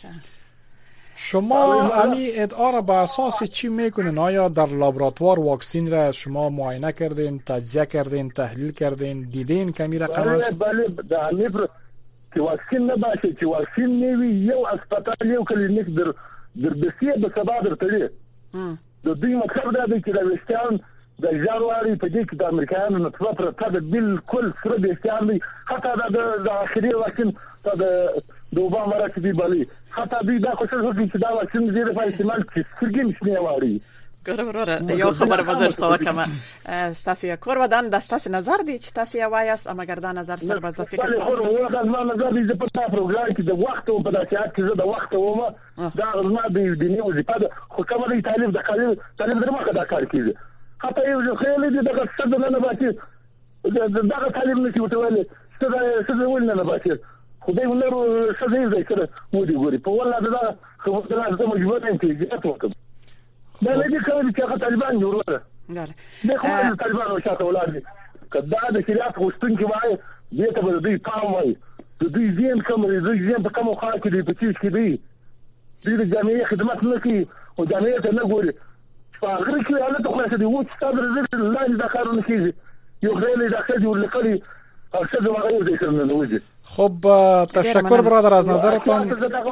شما امی ادعا را به اساس چی میکنین؟ آیا در لابراتوار واکسین را شما معاینه کردین، تجزیه کردین، تحلیل کردین، دیدین کمی رقم است؟ بله دا نیبر چې واکسین نه باشه چې واکسین نه وي یو هسپتال یو کلینیک در بسیه به سبا درته د دوی مطلب دا دی چې د وستان د جارواري په دې کې د امریکایانو نطفه پرته ده بالکل سره د استعمال حتی د اخري واکسین د اوباما راکړي بلی حتی دوی دا کوشش وکړي چې دا واکسین د دې په استعمال کې سرګي نشي واري ګورره یو خبر وزر ستو کوم ستاسو کور ودان د ستاسو نظر دی چې تاسو یې وایاست اما ګردان نظر سره به ځ فکر کوم دا ما نظر دی په تاسو پروګرام کې د وخت او په داسې کې د وخت او ما دا نه دی نیو دی په خو کومه دی طالب درمخه دا کار کوي حتی یو خیال دی دغه څه نه باندې دغه طالب نشي وتوالي څه ولنه نه باندې خدای ولر څه دی کړه مو دی ګوري په ولا دا خو دا مجبور یم چې جات وکم دا نه دي کوي چې طالبان جوړول دا خو طالبان او شاته ولادي کدا د شریعت غوښتون کې وای دې ته به دوی پام وای د دوی زین کوم د زین په کوم خوا کې دی په چیز کې دی د جامعي خدمت نه کوي او جامعي ته نه ګوري فاغر کې حالت خو څه دی و چې صدر زړه لاندې د کارونه کیږي یو غیر داخلي ولکړي او څه د وغیرہ ذکر نه وځي. خب تشکر برادر از نظرتان.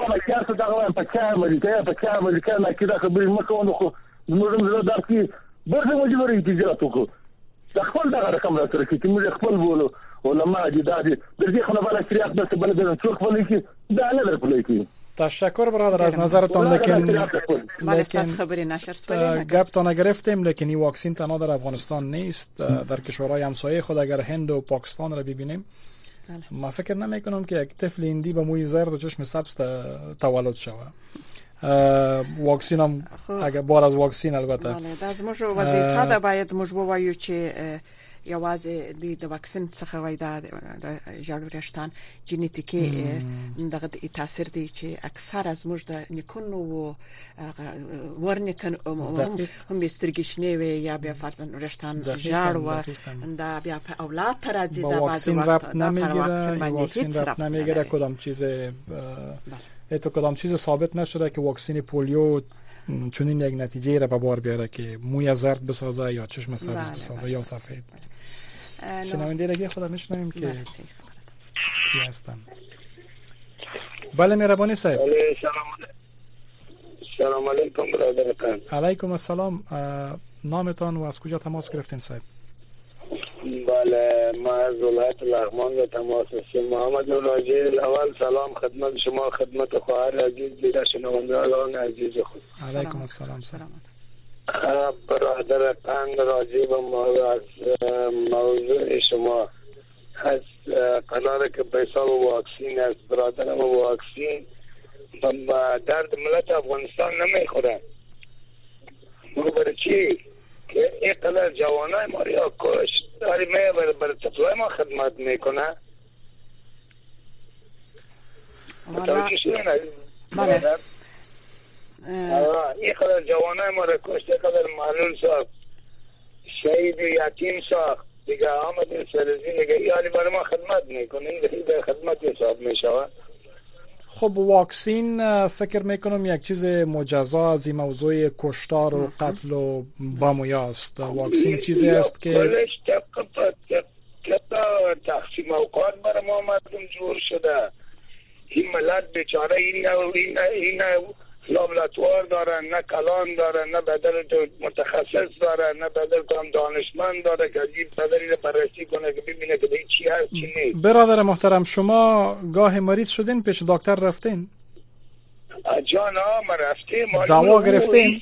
پکه امریکا نه کیدا خبرې مکو خو موږ درته کی برته مجبورې تجارت وکړو د خپل دغه رقم راځي چې موږ خپل بولو علماء دي د دې خلک بل شریعت بس بل د څوک خپل کی دا نه درپلې کی. تشکر برادر از نظرتان لیکن خبری نشر سوال گپتان گرفتیم لیکن این واکسین تنها در افغانستان نیست در کشورهای همسایه خود اگر هند و پاکستان را ببینیم ما فکر نمی کنم که یک طفل هندی با موی زرد و چشم سبز تولد شود. واکسین هم اگر بار از واکسین البته از موږ وظیفه ده باید موږ ووایو چې یوازې د واکسین څخه وای دا ژړورشتان جنټیکي دغه تاثیر دی چې اکثر از موږ د نیکونو و ورنکن هم بسترګشنې وي یا بیا فرزند رشتان ژړ و دا بیا په اولاد ترازی دا بعضی وقت واکسین رفت نمیگیره کدام چیز تو کدام چیز ثابت نشده که واکسین پولیو چنین یک نتیجه را به بار بیاره که موی زرد بسازه یا چشم سبز بسازه یا سفید. شنونده دیگه خدا میشنویم که کی هستن. بله مهربانی صاحب. سلام علیکم برادران. علیکم السلام. نامتان و از کجا تماس گرفتین صاحب؟ بله ما از ولایت لغمان به تماس هستم. محمد راجی اول سلام خدمت شما خدمت خواهر عزیز دیگر شنوندگان عزیز خود. علیکم السلام. سلامت. برادر پند راجی و از موضوع شما از قراره که به حساب واکسین است برادرم واکسین درد ملت افغانستان نمیخوره. برای چی؟ که این قدر جوانای ما یا کشت داری برای طفلای ما خدمت میکنه. متوجه شدن بله این قدر جوانای ما را کشت، این قدر معلول ساخت، شهید یتیم ساخت دیگه. آمد سرزی نگه یعنی برای ما خدمت میکنه، این خدمت حساب میشوه. خب واکسین فکر میکنم یک چیز مجزا از این موضوع کشتار و قتل و بامویاست. واکسین چیزی است که کلش تقسیم اوقات برای ما مردم جور شده. این ملت بیچاره این لابراتوار داره، نه کلان داره، نه بدل متخصص داره، نه بدل کام دانشمند داره که عجیب بدلی رو بررسی کنه که ببینه که چی هست چی نیست. برادر محترم، شما گاه مریض شدین پیش دکتر رفتین؟ جانا ما رفتیم دوا گرفتین؟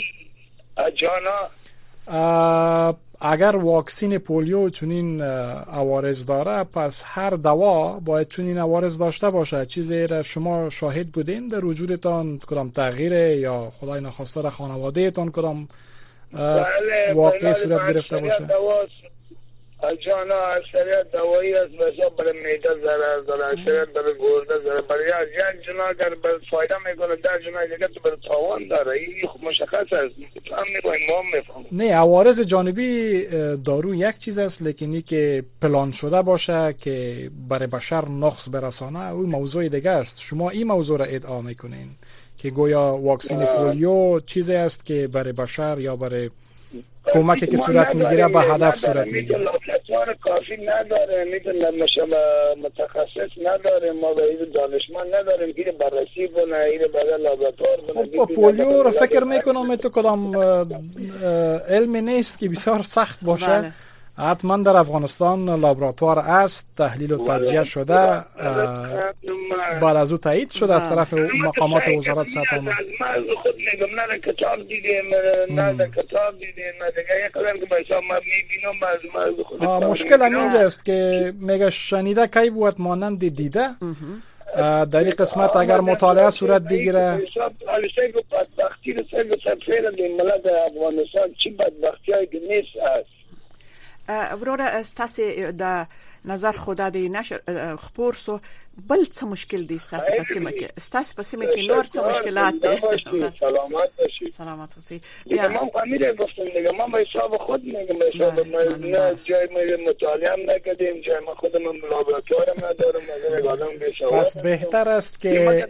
جانا اگر واکسین پولیو چنین عوارض داره، پس هر دوا باید چنین عوارض داشته باشه. چیزی را شما شاهد بودین در وجودتان کدام تغییر یا خدای نخواسته در خانواده تان کدام واقعی صورت گرفته باشه؟ جانا اثرات دوایی است مثلا برای معده ضرر داره، اثرات برای گرده ضرر، برای یک جنا اگر برای فایده میکنه در جنا دیگه تو برای تاوان داره. این مشخص است، هم میگویم ما میفهمیم. نه، عوارض جانبی دارو یک چیز است، لیکن این که پلان شده باشه که برای بشر نقص برسانه اون موضوع دیگه است. شما این موضوع را ادعا میکنین که گویا واکسین پولیو چیزی است که برای بشر یا برای کمکی که صورت میگیره به هدف صورت میگیره. لابراتوار کافی نداره، میتونه متخصص نداره، ما به این دانشمند نداریم که بررسی کنه، این بدل لابراتوار کنه. خب پولیو رو فکر میکنم تو کدام علم نیست که بسیار سخت باشه. حتما در افغانستان لابراتوار است، تحلیل و تجزیه شده، بعد از او تایید شده از طرف مقامات وزارت صحت عامه. ما خود میگم نه کتاب دیدیم، نه کتاب دیدیم، نه دیگه یک کلام که بایسا ما میبینم از خود. مشکل همینجا است که میگه شنیده کی بود مانند دیده. در این قسمت اگر مطالعه صورت بگیره بدبختی رو سر این ملت افغانستان چی بدبختیایی که نیست است. ورور استاسی د نظر خدا دی نشر خبر سو بل څه مشکل دي استاسی پسیمه کې استاسی پسیمه کې نور څه مشکلات دي. سلامت باشی. سلامت باشی. دیگه من خمیره گفتم دیگه من به حساب خود میگم، به حساب نه جای ما مطالعه هم نکردیم، جای ما خودم لابراتوار هم ندارم، مگر آدم بشه. پس بهتر است که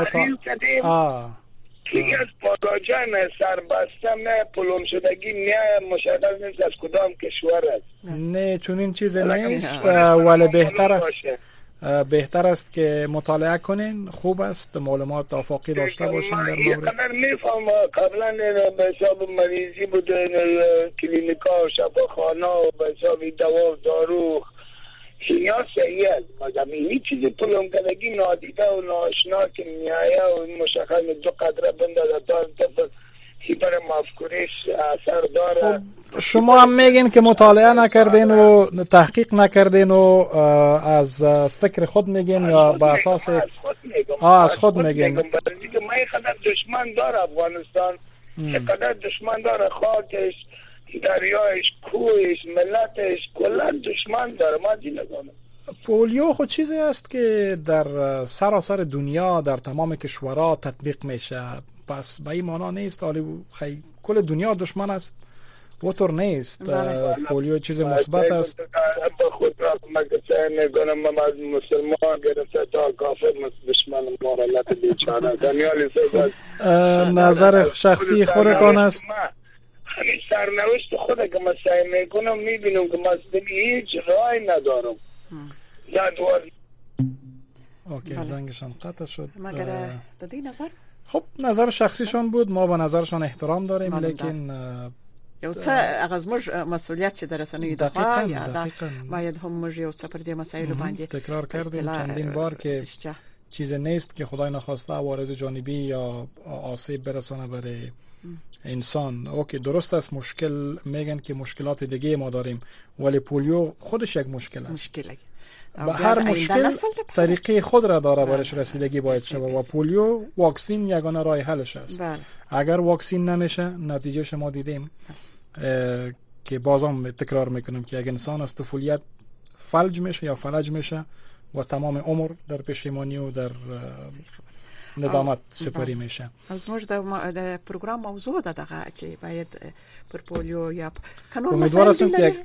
دیگه از پاراجان سربسته نه پلوم شدگی نه مشخص نیست از کدام کشور است. نه چون این چیز نیست، ولی بهتر است که مطالعه کنین. خوب است معلومات آفاقی داشته باشین در مورد. یکم میفهم قبلا به حساب مریضی بود کلینیکا و شفاخانه و به حساب دوا و دارو خیال صحیح است، مگر این چیزی پلوم کنگی نادیده و ناشنا که میایه و مشخص دو قدره بنده تا طفل هیپر مفکوریش اثر داره. شما هم میگین که مطالعه نکردین و تحقیق نکردین و از فکر خود میگین یا به اساس از خود میگین؟ من قدر دشمن داره افغانستان، قدر دشمن داره، خاکش، دریایش، کوهش، ملتش، کلا دشمن داره. ما دیدم پولیو خود چیزی است که در سراسر دنیا در تمام کشورها تطبیق میشه، پس به این معنا نیست خیلی کل دنیا دشمن است. وطور نیست. پولیو چیز مثبت است. با خود را مگه نگونم من از مسلمان گرفته تا کافر دشمن مورلت بیچاره دنیا لیست. نظر شخصی خودتان است. همین سرنوشت خود که من سعی میکنم میبینم که من هیچ رای ندارم. اوکی زنگشان قطع شد. مگر دادی نظر؟ خب نظر شخصیشان بود، ما به نظرشان احترام داریم، لیکن یو څه هغه زموږ مسئولیت چې در رسنیو د خوا یا دا باید هم موږ یو څه پر دې مسایلو باندې تکرار کردیم چندین بار که چیز نیست که خدای نخواسته عوارض جانبی یا آسیب برسانه برای انسان. اوکی درست است، مشکل میگن که مشکلات دیگه ما داریم، ولی پولیو خودش یک مشکل است. به هر مشکل طریقه خود را داره برش رسیدگی باید شود و پولیو واکسین یگانه راه حلش است. اگر واکسین نمیشه نتیجه شما دیدیم که بازم تکرار میکنم که یک انسان از طفولیت فلج میشه یا فلج میشه و تمام عمر در پشیمانی و در ندامت سپاری میشه. از موږ د پروګرام موضوع دغه چې باید پر پولیو یا قانون امیدوار هستم که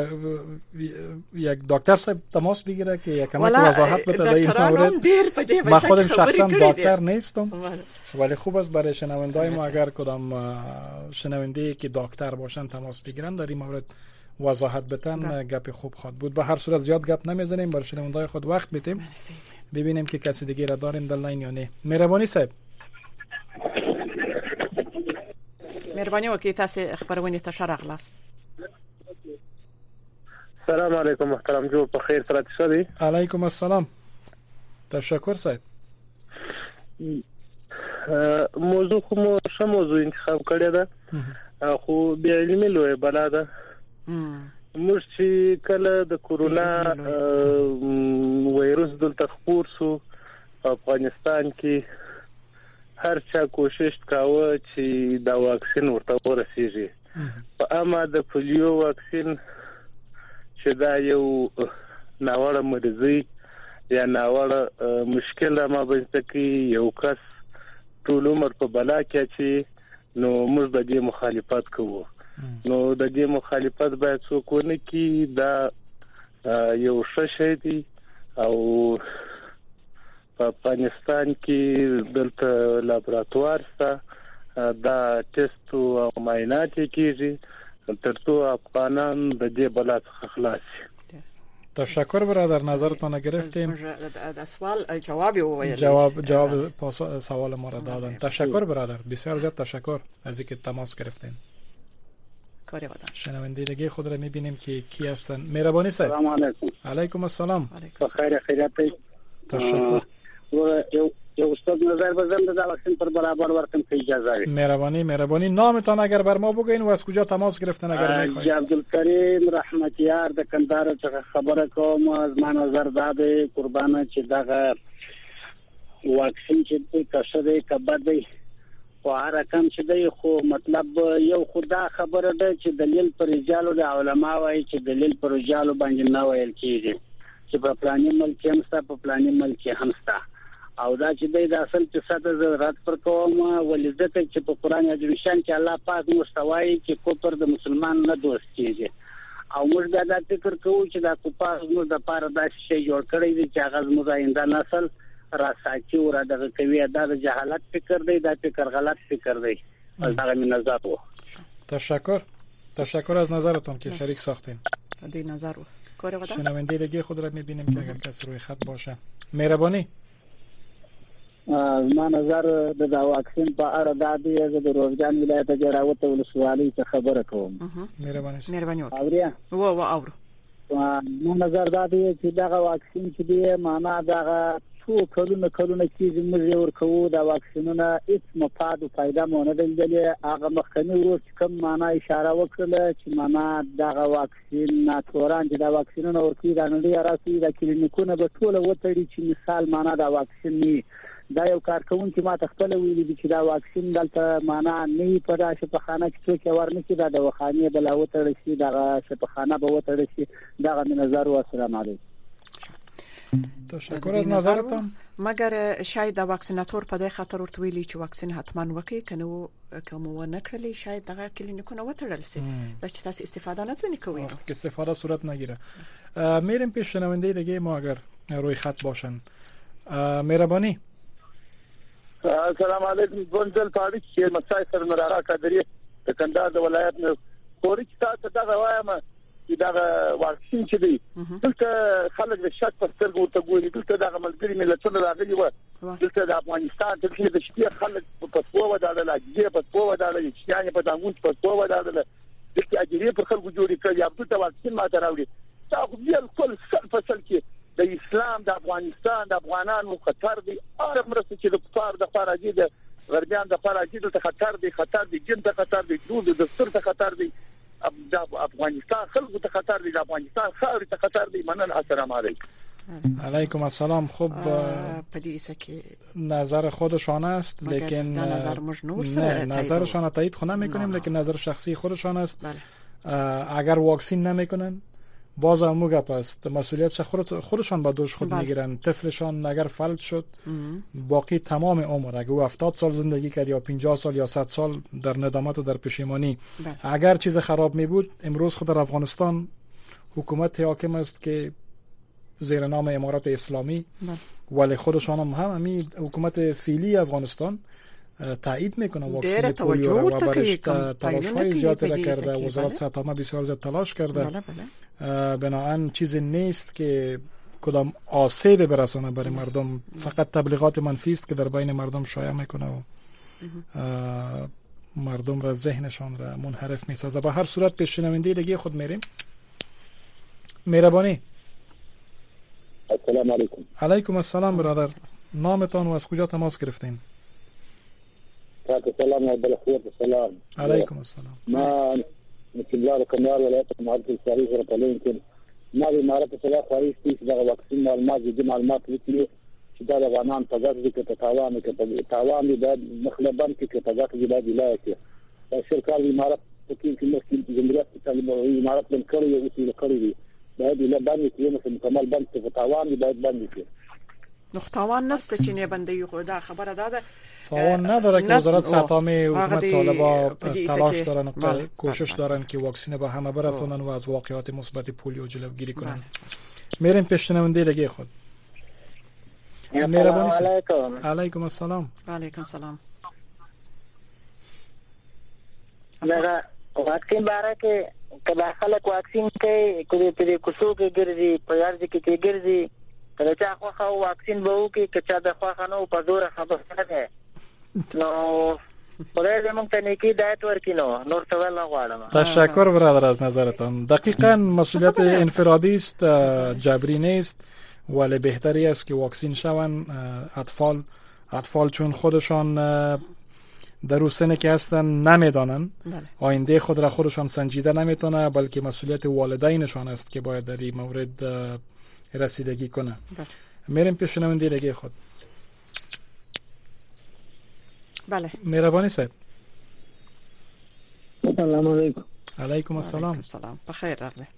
یک دکتر صاحب تماس بگیره که یک کمک وضاحت بده در این مورد. من خودم شخصا دکتر نیستم ولی خوب است برای شنونده‌های ما اگر کدام شنونده که دکتر باشن تماس بگیرن در این مورد وضاحت بدن، گپ خوب خواهد بود. به هر صورت زیاد گپ نمیزنیم، برای شنونده‌های خود وقت بدیم ببینیم که کسی دیگه را داریم در لاین یا نه. مهرباني صاحب، مهرباني وکړئ تاسو خبرونه ته شرغلاست. السلام علیکم محترم جو په خیر سره تشدي. علیکم السلام. تشکر صاحب. موضوع کوم څه موضوع انتخاب کړی دا خو بیا علمي لوی بلاده. موږ چې کله د کورونا وایروس دلته خپور شو افغانستان کې هر چا کوشش کاوه چې دا واکسین ورته ورسیږي. په اما د پولیو واکسین چې دا یو ناوړه مرضی یا ناوړه مشکل ما بنځ کې یو کس ټول عمر په بلا کې چې نو موږ د دې مخالفت کوو. نو د دې مخالفت باید څوک ونه کړي. دا یو ښه شی دی او په افغانستان کې دلته لابراتوار شته دا ټیسټ او معاینات کیږي ترڅو افغانان د دې بلا څخه خلاص شي. تشکر برادر، نظرتون گرفتیم. د سوال جواب وویل. جواب سوال ما را دادن. تشکر برادر، بسیار زیاد تشکر از اینکه تماس گرفتین. کاری بدن. شنونده دیگه خود را می‌بینیم که کی هستن. مهربانی صاحب. سلام علیکم. علیکم السلام. بخیر خیریت. تشکر. یو استاد نظر بزنم د واکسین پر برابر ورکم که اجازه وي. مهربانی نامتان اگر بر ما بگین و از کجا تماس گرفتن اگر میخواید. عبدالکریم رحمتیار د کندهار څخه خبره کوم. از ما نظر داده قربانه چې دغه واکسین چې کښه کبد خو رقم چې دی خو مطلب یو خدا خبره ده چې دلیل پر رجالو د علما وایي چې دلیل پر رجالو باندې نه ویل کیږي چې په پلاني ملک هم ستا په پلاني ملک هم ستا او دا چې دی د اصل په ساده ضرورت پر کوم ولذت چې په قران عظیم شان کې الله پاک مستوای چې کوپر د مسلمان نه دوست کیږي او موږ دا فکر کوو چې دا کوپر موږ د پاره د شی جوړ کړی دی چې هغه زموږ آینده نسل راساکی ور دغه کوي دا د جهالت فکر دی، دا فکر غلط فکر دی. دا می نظر وو. تشکر از نظرتون که شریک ساختین. دی نظر وو. کار ودا. شنونده دیگه خود را می‌بینیم که اگر کسی روی خط باشه. مهربانی. ما نظر د واکسین په اړه د دې د روزګان ولایت جراوت ولسوالۍ څخه خبره کوم. مهرباني اوریا و اورو. ما نظر د دې چې دا واکسین چې دی معنا دا څو کلونه کېږي موږ ورکوو دا واکسینونه هیڅ مفاد او فائدہ مونږ نه دلته هغه مخکنی ورو کوم معنا اشاره وکړه چې معنا دا واکسین ناتوران چې دا واکسینونه ورکوي دا نه لري راځي دا کلینیکونه به ټول وټړي چې مثال معنا دا واکسین نه دا یو کارکونکي ما تخپل ویلي چې دا واکسین دلته معنا نه په شفاخانه کې څوک ورنه چې دا د وخانه بلاوت رسي دا شفاخانه به وټړي شي دا غو نظر و السلام علیکم. تشکر از نظرتان. مگر شاید د واکسیناتور په دې خاطر ورته ویلي چې واکسین حتما وکړي کنه کوم ونه کړلی شاید دغه کلینیکونه وتړل شي دا چې تاسو استفاده نه ځنی کوئ که استفاده صورت نگیره. میریم پیش شنونده دیگه ما اگر روی خط باشن. مهربانی. السلام علیکم. ګوندل تاریخ چې مسای سره نراغه کډری د کندهار د ولایت نه خوري چې تاسو دا وایم چې دا واکسین چې دی دلته خلک د شک په سترګو ته ګوري. دلته دا ملګری ملتونه راغلي و دلته د افغانستان ته د شپې خلک په پوه وداله اجازه په پوه وداله چې یعنی په دامون په پوه وداله د اجازه پر خلکو جوړی کړی یا په واکسین ماته راوړي دا خو بالکل فصل کې د اسلام د افغانستان د افغانانو خطر دی. هر مرسته چې د کفار د فارجي د غربیان د فارجي د خطر دی جن د خطر دی دود د دستور د خطر دی د افغانستان خلکو ته خطر دی د افغانستان خاورې ته خطر دی. مننه. السلام علیکم. علیکم السلام. خب پدیسه که نظر خودشان است لیکن نظرشان تایید خو نمی‌کنیم لیکن نظر شخصی خودشان است. اگر واکسین نمیکنن باز هم گپ است، مسئولیت خودشان به دوش خود میگیرن. طفلشان اگر فلج شد باقی تمام عمر، اگر او 70 سال زندگی کرد یا 50 سال یا 100 سال در ندامت و در پشیمانی، اگر چیز خراب می بود، امروز خود در افغانستان حکومت حاکم است که زیر نام امارت اسلامی، ولی خودشان هم همین حکومت فعلی افغانستان تایید میکنه واکسن پولیو را و برش تلاش‌های زیادی کرده. وزارت صحت عامه بسیار زیاد تلاش کرده. بنابراین چیزی نیست که کدام آسیب برسانه برای مردم، فقط تبلیغات منفی است که در بین مردم شایع میکنه و مردم را ذهنشان را منحرف میسازه. به هر صورت به شنونده دیگه خود میریم. مهربانی. السلام علیکم. علیکم السلام برادر، نامتان و از کجا تماس گرفتین؟ سلام و بلخیر. سلام علیکم السلام. ما مثل کمیار ولایت محافظه الشریف را پلین که ما به امارت صلاح خواهیستی که دا واکسین معلومات دي معلومات وکړي چې دا افغانان په ځای کې په تاوان دي د مخلبان کې په ځای کې باید ویلای شي. شرکت امارت کې ممکن جمهوریت طالب امارت بن کړی او چې کړی دي باید له باندې کې مکمل بند په تاوان دي باید بند شي. نو تاوان نسته چې نه بندي خو دا خبره ده تاوان نداره که وزارت صحت عامه حکومت طالبا تلاش دارن و کوشش دارن که واکسن به همه برسونن و از واقعات مثبت پولیو جلوگیری کنن. میریم پیش شنونده دیگه خود. السلام علیکم. علیکم السلام. علیکم السلام. لکه واکسین باره کې کله خلک واکسین کوي کله په کوڅو کې ګرځي په یارځ کې ګرځي کله چې خو واکسین به وکړي که چا د خو نه په زور خبره ده نو خدای دې موږ ته نیکی دایت ورکینو نور څه ولا غواړم. تشکر برادر از نظرتان. دقیقاً مسئولیت انفرادی است، جبری نیست، ولی بهتری است که واکسین شوند. اطفال چون خودشان در اون سنی که هستن نمیدانن آینده خود را خودشان سنجیده نمیتونه، بلکه مسئولیت والدینشان است که باید در این مورد رسیدگی کنه. میریم پیش شنونده دیگه خود. بله مهربانی صاحب. السلام علیکم. علیکم السلام. سلام بخیر راغله.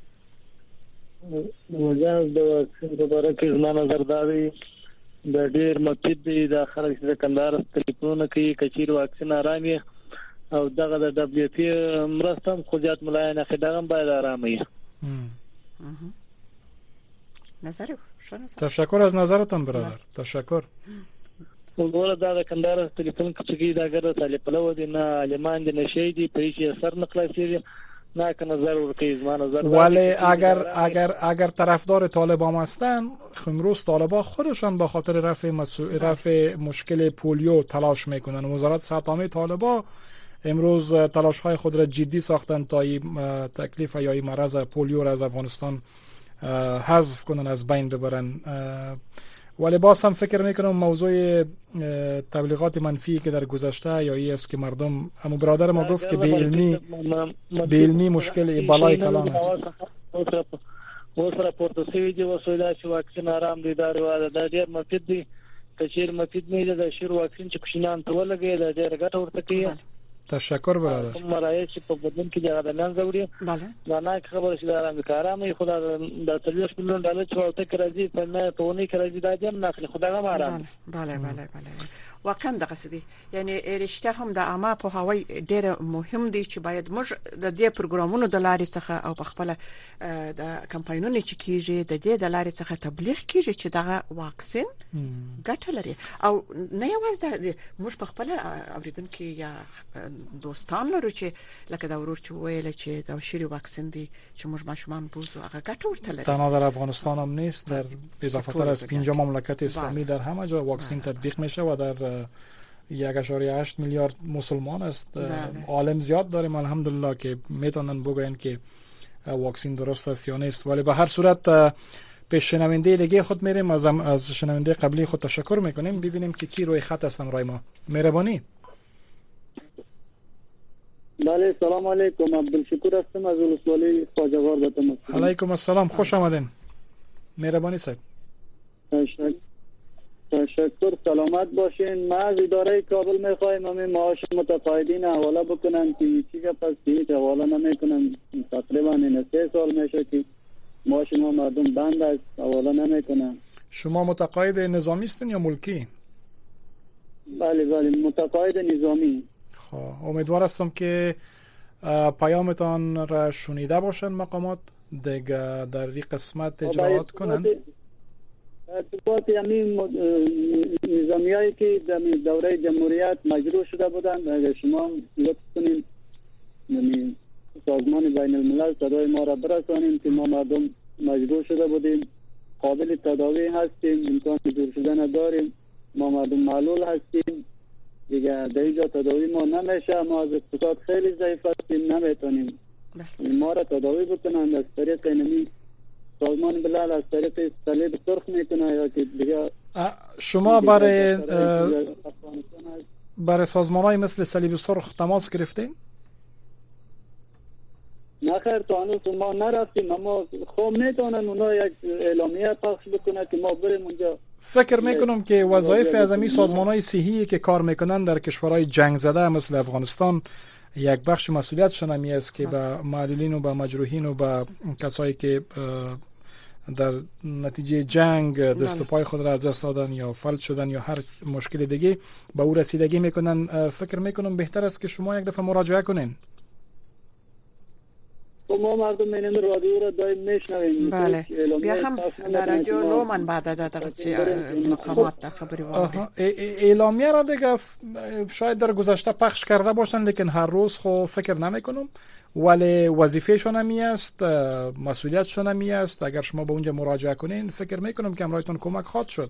مجاز د واکسین په اړه کې زما نظر دا دی د ډیر مفید دی د خلک د کندهار ټلیفون کوي کچیر واکسین آرامي او دغه د دبليو پی مرستم خو ځات ملایانه خدام باید آرامي. نظر تشکر از نظرتان برادر. تشکر. وګوره دا د کندهار ټلیفون کې دا ګر طالب پلو دي نه علمان دي نشي دي په هیڅ اثر نه خلاصيږي نه که نظر ورکړي زما نظر. ولی اگر طرفدار طالبان هستن امروز طالبان خودشان به خاطر رفع مشکل پولیو تلاش میکنن. وزارت صحت عامه طالبان امروز تلاش های خود را جدی ساختن تا این تکلیف یا این مرض پولیو را از افغانستان حذف کنن، از بین ببرن. ولی باز هم فکر میکنم موضوع تبلیغات منفی که در گذشته یا ای است که مردم اما برادر ما گفت که به علمی مشکل بالای کلان است. اوس راپورته شوی دی وسویدا چې واکسین آرام دی دا ډیر مفید دی. کچیر مفید نه دی د شیر واکسین چې کوشینان ته ولګي دا ډیر ګټه ورته کوي. تشکر برادر. مرایه چې په بدن کې جګړه نن زوري دا نه خبره چې دا آرام کارامه خدا د $30 میلیون چې ورته راځي په نه تونی راځي دا جن نه خدا غو آرام. بله واقعا دغه سدي یعنی رشته هم د عامه په هوای ډېر مهم دي چې باید موږ د دې پروګرامونو د لارې څخه او په خپل د کمپاینونو چې کیږي د دې د لارې څخه تبلیغ کیږي چې دغه واکسین ګټه لري او نه یوازې د موږ په خپل اوریدونکو یا دوستان لرو چې لکه دا ورور چې ویل چې دا شری واکسین دی چې موږ ماشومان بوزو هغه ګټه ورته لري. تنها در افغانستان هم نیست، در اضافه تر از 5 مملکت اسلامی در همه جا واکسین تطبیق میشه و در 1.8 میلیارد مسلمان است. عالم زیاد داریم الحمدلله که میتونن بگوین که واکسین درست است یا نیست. ولی به هر صورت پیش شنونده دیگه خود میریم. از شنونده قبلی خود تشکر میکنیم. ببینیم که کی روی خط هستن رای ما. مهربانی. بله سلام علیکم. عبدالشکور هستم از ولسوالی خواجه‌وار بتم. علیکم السلام، خوش آمدین. مهربانی صاحب. تشکر. سلامت باشین. ما از اداره کابل میخوایم همین معاش متقاعدین حواله بکنن که چیزا پس هیچ حواله نمیکنن. تقریبا 3 سال میشه که معاش ما مردم بند است، حواله نمیکنن. شما متقاعد نظامی هستین یا ملکی؟ بله متقاعد نظامی. خب امیدوار هستم که پیامتان را شنیده باشن مقامات دیگه در این قسمت اجراعات کنن. ارتباط همین نظامی هایی که در دوره جمهوریت مجروح شده بودند، اگر شما لطف کنین سازمان بین الملل صدای ما را برسانیم که ما مردم مجروح شده بودیم، قابل تداوی هستیم، امکان دور شدن داریم، ما مردم معلول هستیم دیگه، در اینجا تداوی ما نمیشه، ما از اقتصاد خیلی ضعیف هستیم، نمیتونیم ما را تداوی بکنند. از طریق اینمی سازمان ملل از طریق صلیب سرخ میکنه یا که دیگه شما برای سازمان های مثل صلیب سرخ تماس گرفتین؟ نه خیر، تا هنوز ما نرفتیم، اما خوب میتونن اونا یک اعلامیه پخش بکنه که ما بریم اونجا. فکر میکنم که وظایف از این سازمان های صحیحی که کار میکنن در کشورهای جنگ زده مثل افغانستان یک بخش مسئولیتشان همی است که به معلولین و به مجروحین و به کسایی که در نتیجه جنگ دست و پای خود را از دست دادن یا فلج شدن یا هر مشکل دیگه به او رسیدگی میکنن. فکر میکنم بهتر است که شما یک دفعه مراجعه کنین. ما مردم اینم رادیو را دائم میشنویم. بله بیا هم در رادیو لومن بعد در مقامات خبری وارد اعلامیه را دیگه شاید در گذشته پخش کرده باشن، لیکن هر روز خو فکر نمیکنم، ولی وظیفه‌شون هم است، مسئولیتشون هم است. اگر شما به اونجا مراجعه کنین فکر میکنم که امرایتون کمک خواهد شد.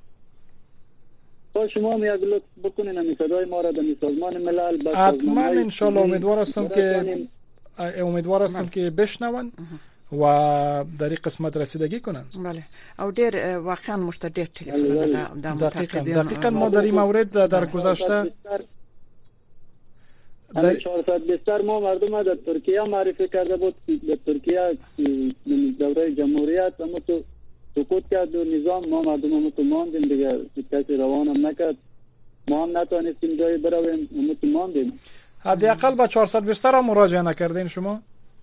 شما هم یک لطف بکنین همین صدای ما را در سازمان ملل حتما ان شاء الله امیدوار هستم که بشنون و در این قسمت رسیدگی کنن. بله او ډیر واقعا مشتدر تلفن دقیقاً ما در این مورد در گذشته در 400 بستر ما مردم در ترکیه معرفی کرده بود، در ترکیه دوره جمهوریت اما تو سقوط کرد و نظام، ما مردم هم تو ماندیم دیگه، کسی روان هم نکرد، ما هم نتوانستیم جایی برویم، اما تو ماندیم. حداقل با 400 بستر هم مراجعه نکردین شما؟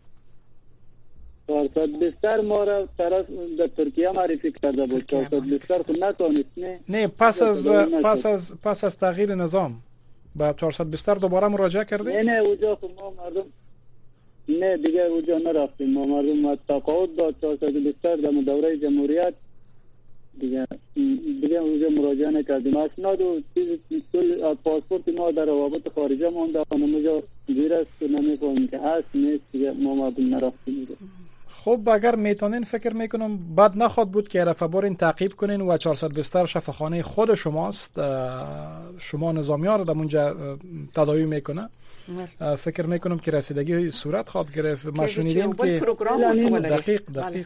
400 بستر ما را طرف در ترکیه معرفی کرده بود، 400 بستر خود نتوانست. نه پس از تغییر نظام با 400 بستر دوباره مراجعه کردین؟ نه اونجا خود ما مردم نه دیگه اونجا نرفتیم، ما مردم تقاعد داد 400 بستر در دوره جمهوریت دیگه اونجا مراجعه نکردیم. اسناد و کل پاسپورت ما در روابط خارجه مونده، اونجا گیر است که نمیفهمیم که هست نیست دیگه، ما مردم نرفتیم. خب اگر میتونین فکر میکنم بد نخواد بود که رفع برین تعقیب کنین و 400 بستر شفاخانه خود شماست، شما نظامیان رو در اونجا تداوی میکنه. فکر میکنم که رسیدگی صورت خواهد گرفت. ما شنیدیم که دقیق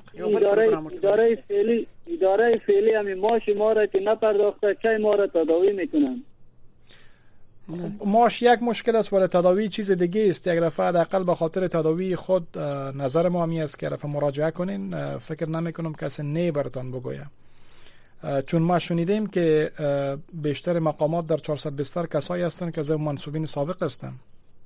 اداره فعلی همین معاش ما را که نپرداخته کی ما را تداوی میکنن. معاش یک مشکل است ولی تداوی چیز دیگه است. یک دفعه حداقل به خاطر تداوی خود نظر ما همی است که رفع مراجعه کنین. فکر نمیکنم کسی نه براتون بگویه، چون ما شنیدیم که بیشتر مقامات در 400 بستر کسایی هستند که از منصوبین سابق هستند.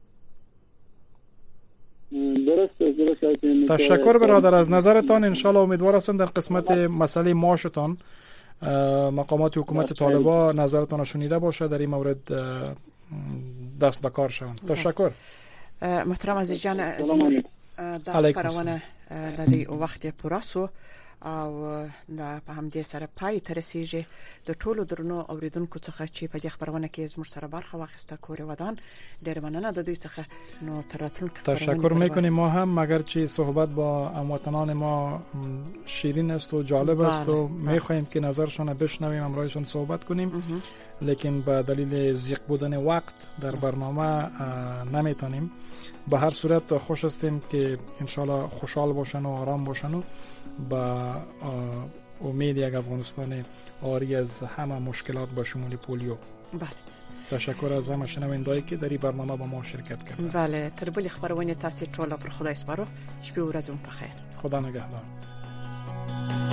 درست. تشکر برادر از نظرتان. انشالله امیدوار هستم در قسمت مسئله معاشتان مقامات حکومت طالبان نظرتان را شنیده باشه، در این مورد دست به کار شوند. تشکر محترم عزیز جان. دست پروانه لدی وقت پراسو او په همدې سره پای ته رسیږي. د ټولو درنو اوریدونکو څخه چې په دې خبرونه کې زموږ سره برخه واخیسته کور ودان، ډېر مننه د دوی څخه. نو تر راتلونکي تشکر میکنیم. ما هم مگر چی صحبت با هموطنان ما شیرین است و جالب است و میخواهیم که نظرشون بشنویم، امرایشون صحبت کنیم، لیکن به دلیل ضیق بودن وقت در برنامه نمیتونیم. به هر صورت خوش هستیم که انشالله خوشحال باشن و آرام باشن و با امید یک افغانستان آری از همه مشکلات با شمول پولیو. بله. تشکر از همه شنوندهایی که در این برنامه با ما شرکت کردند. بله. تر بلې خبرونه تاسو ټول پر خدای سپارو. شپه ورځ مو په خیر. خدا نگهدار.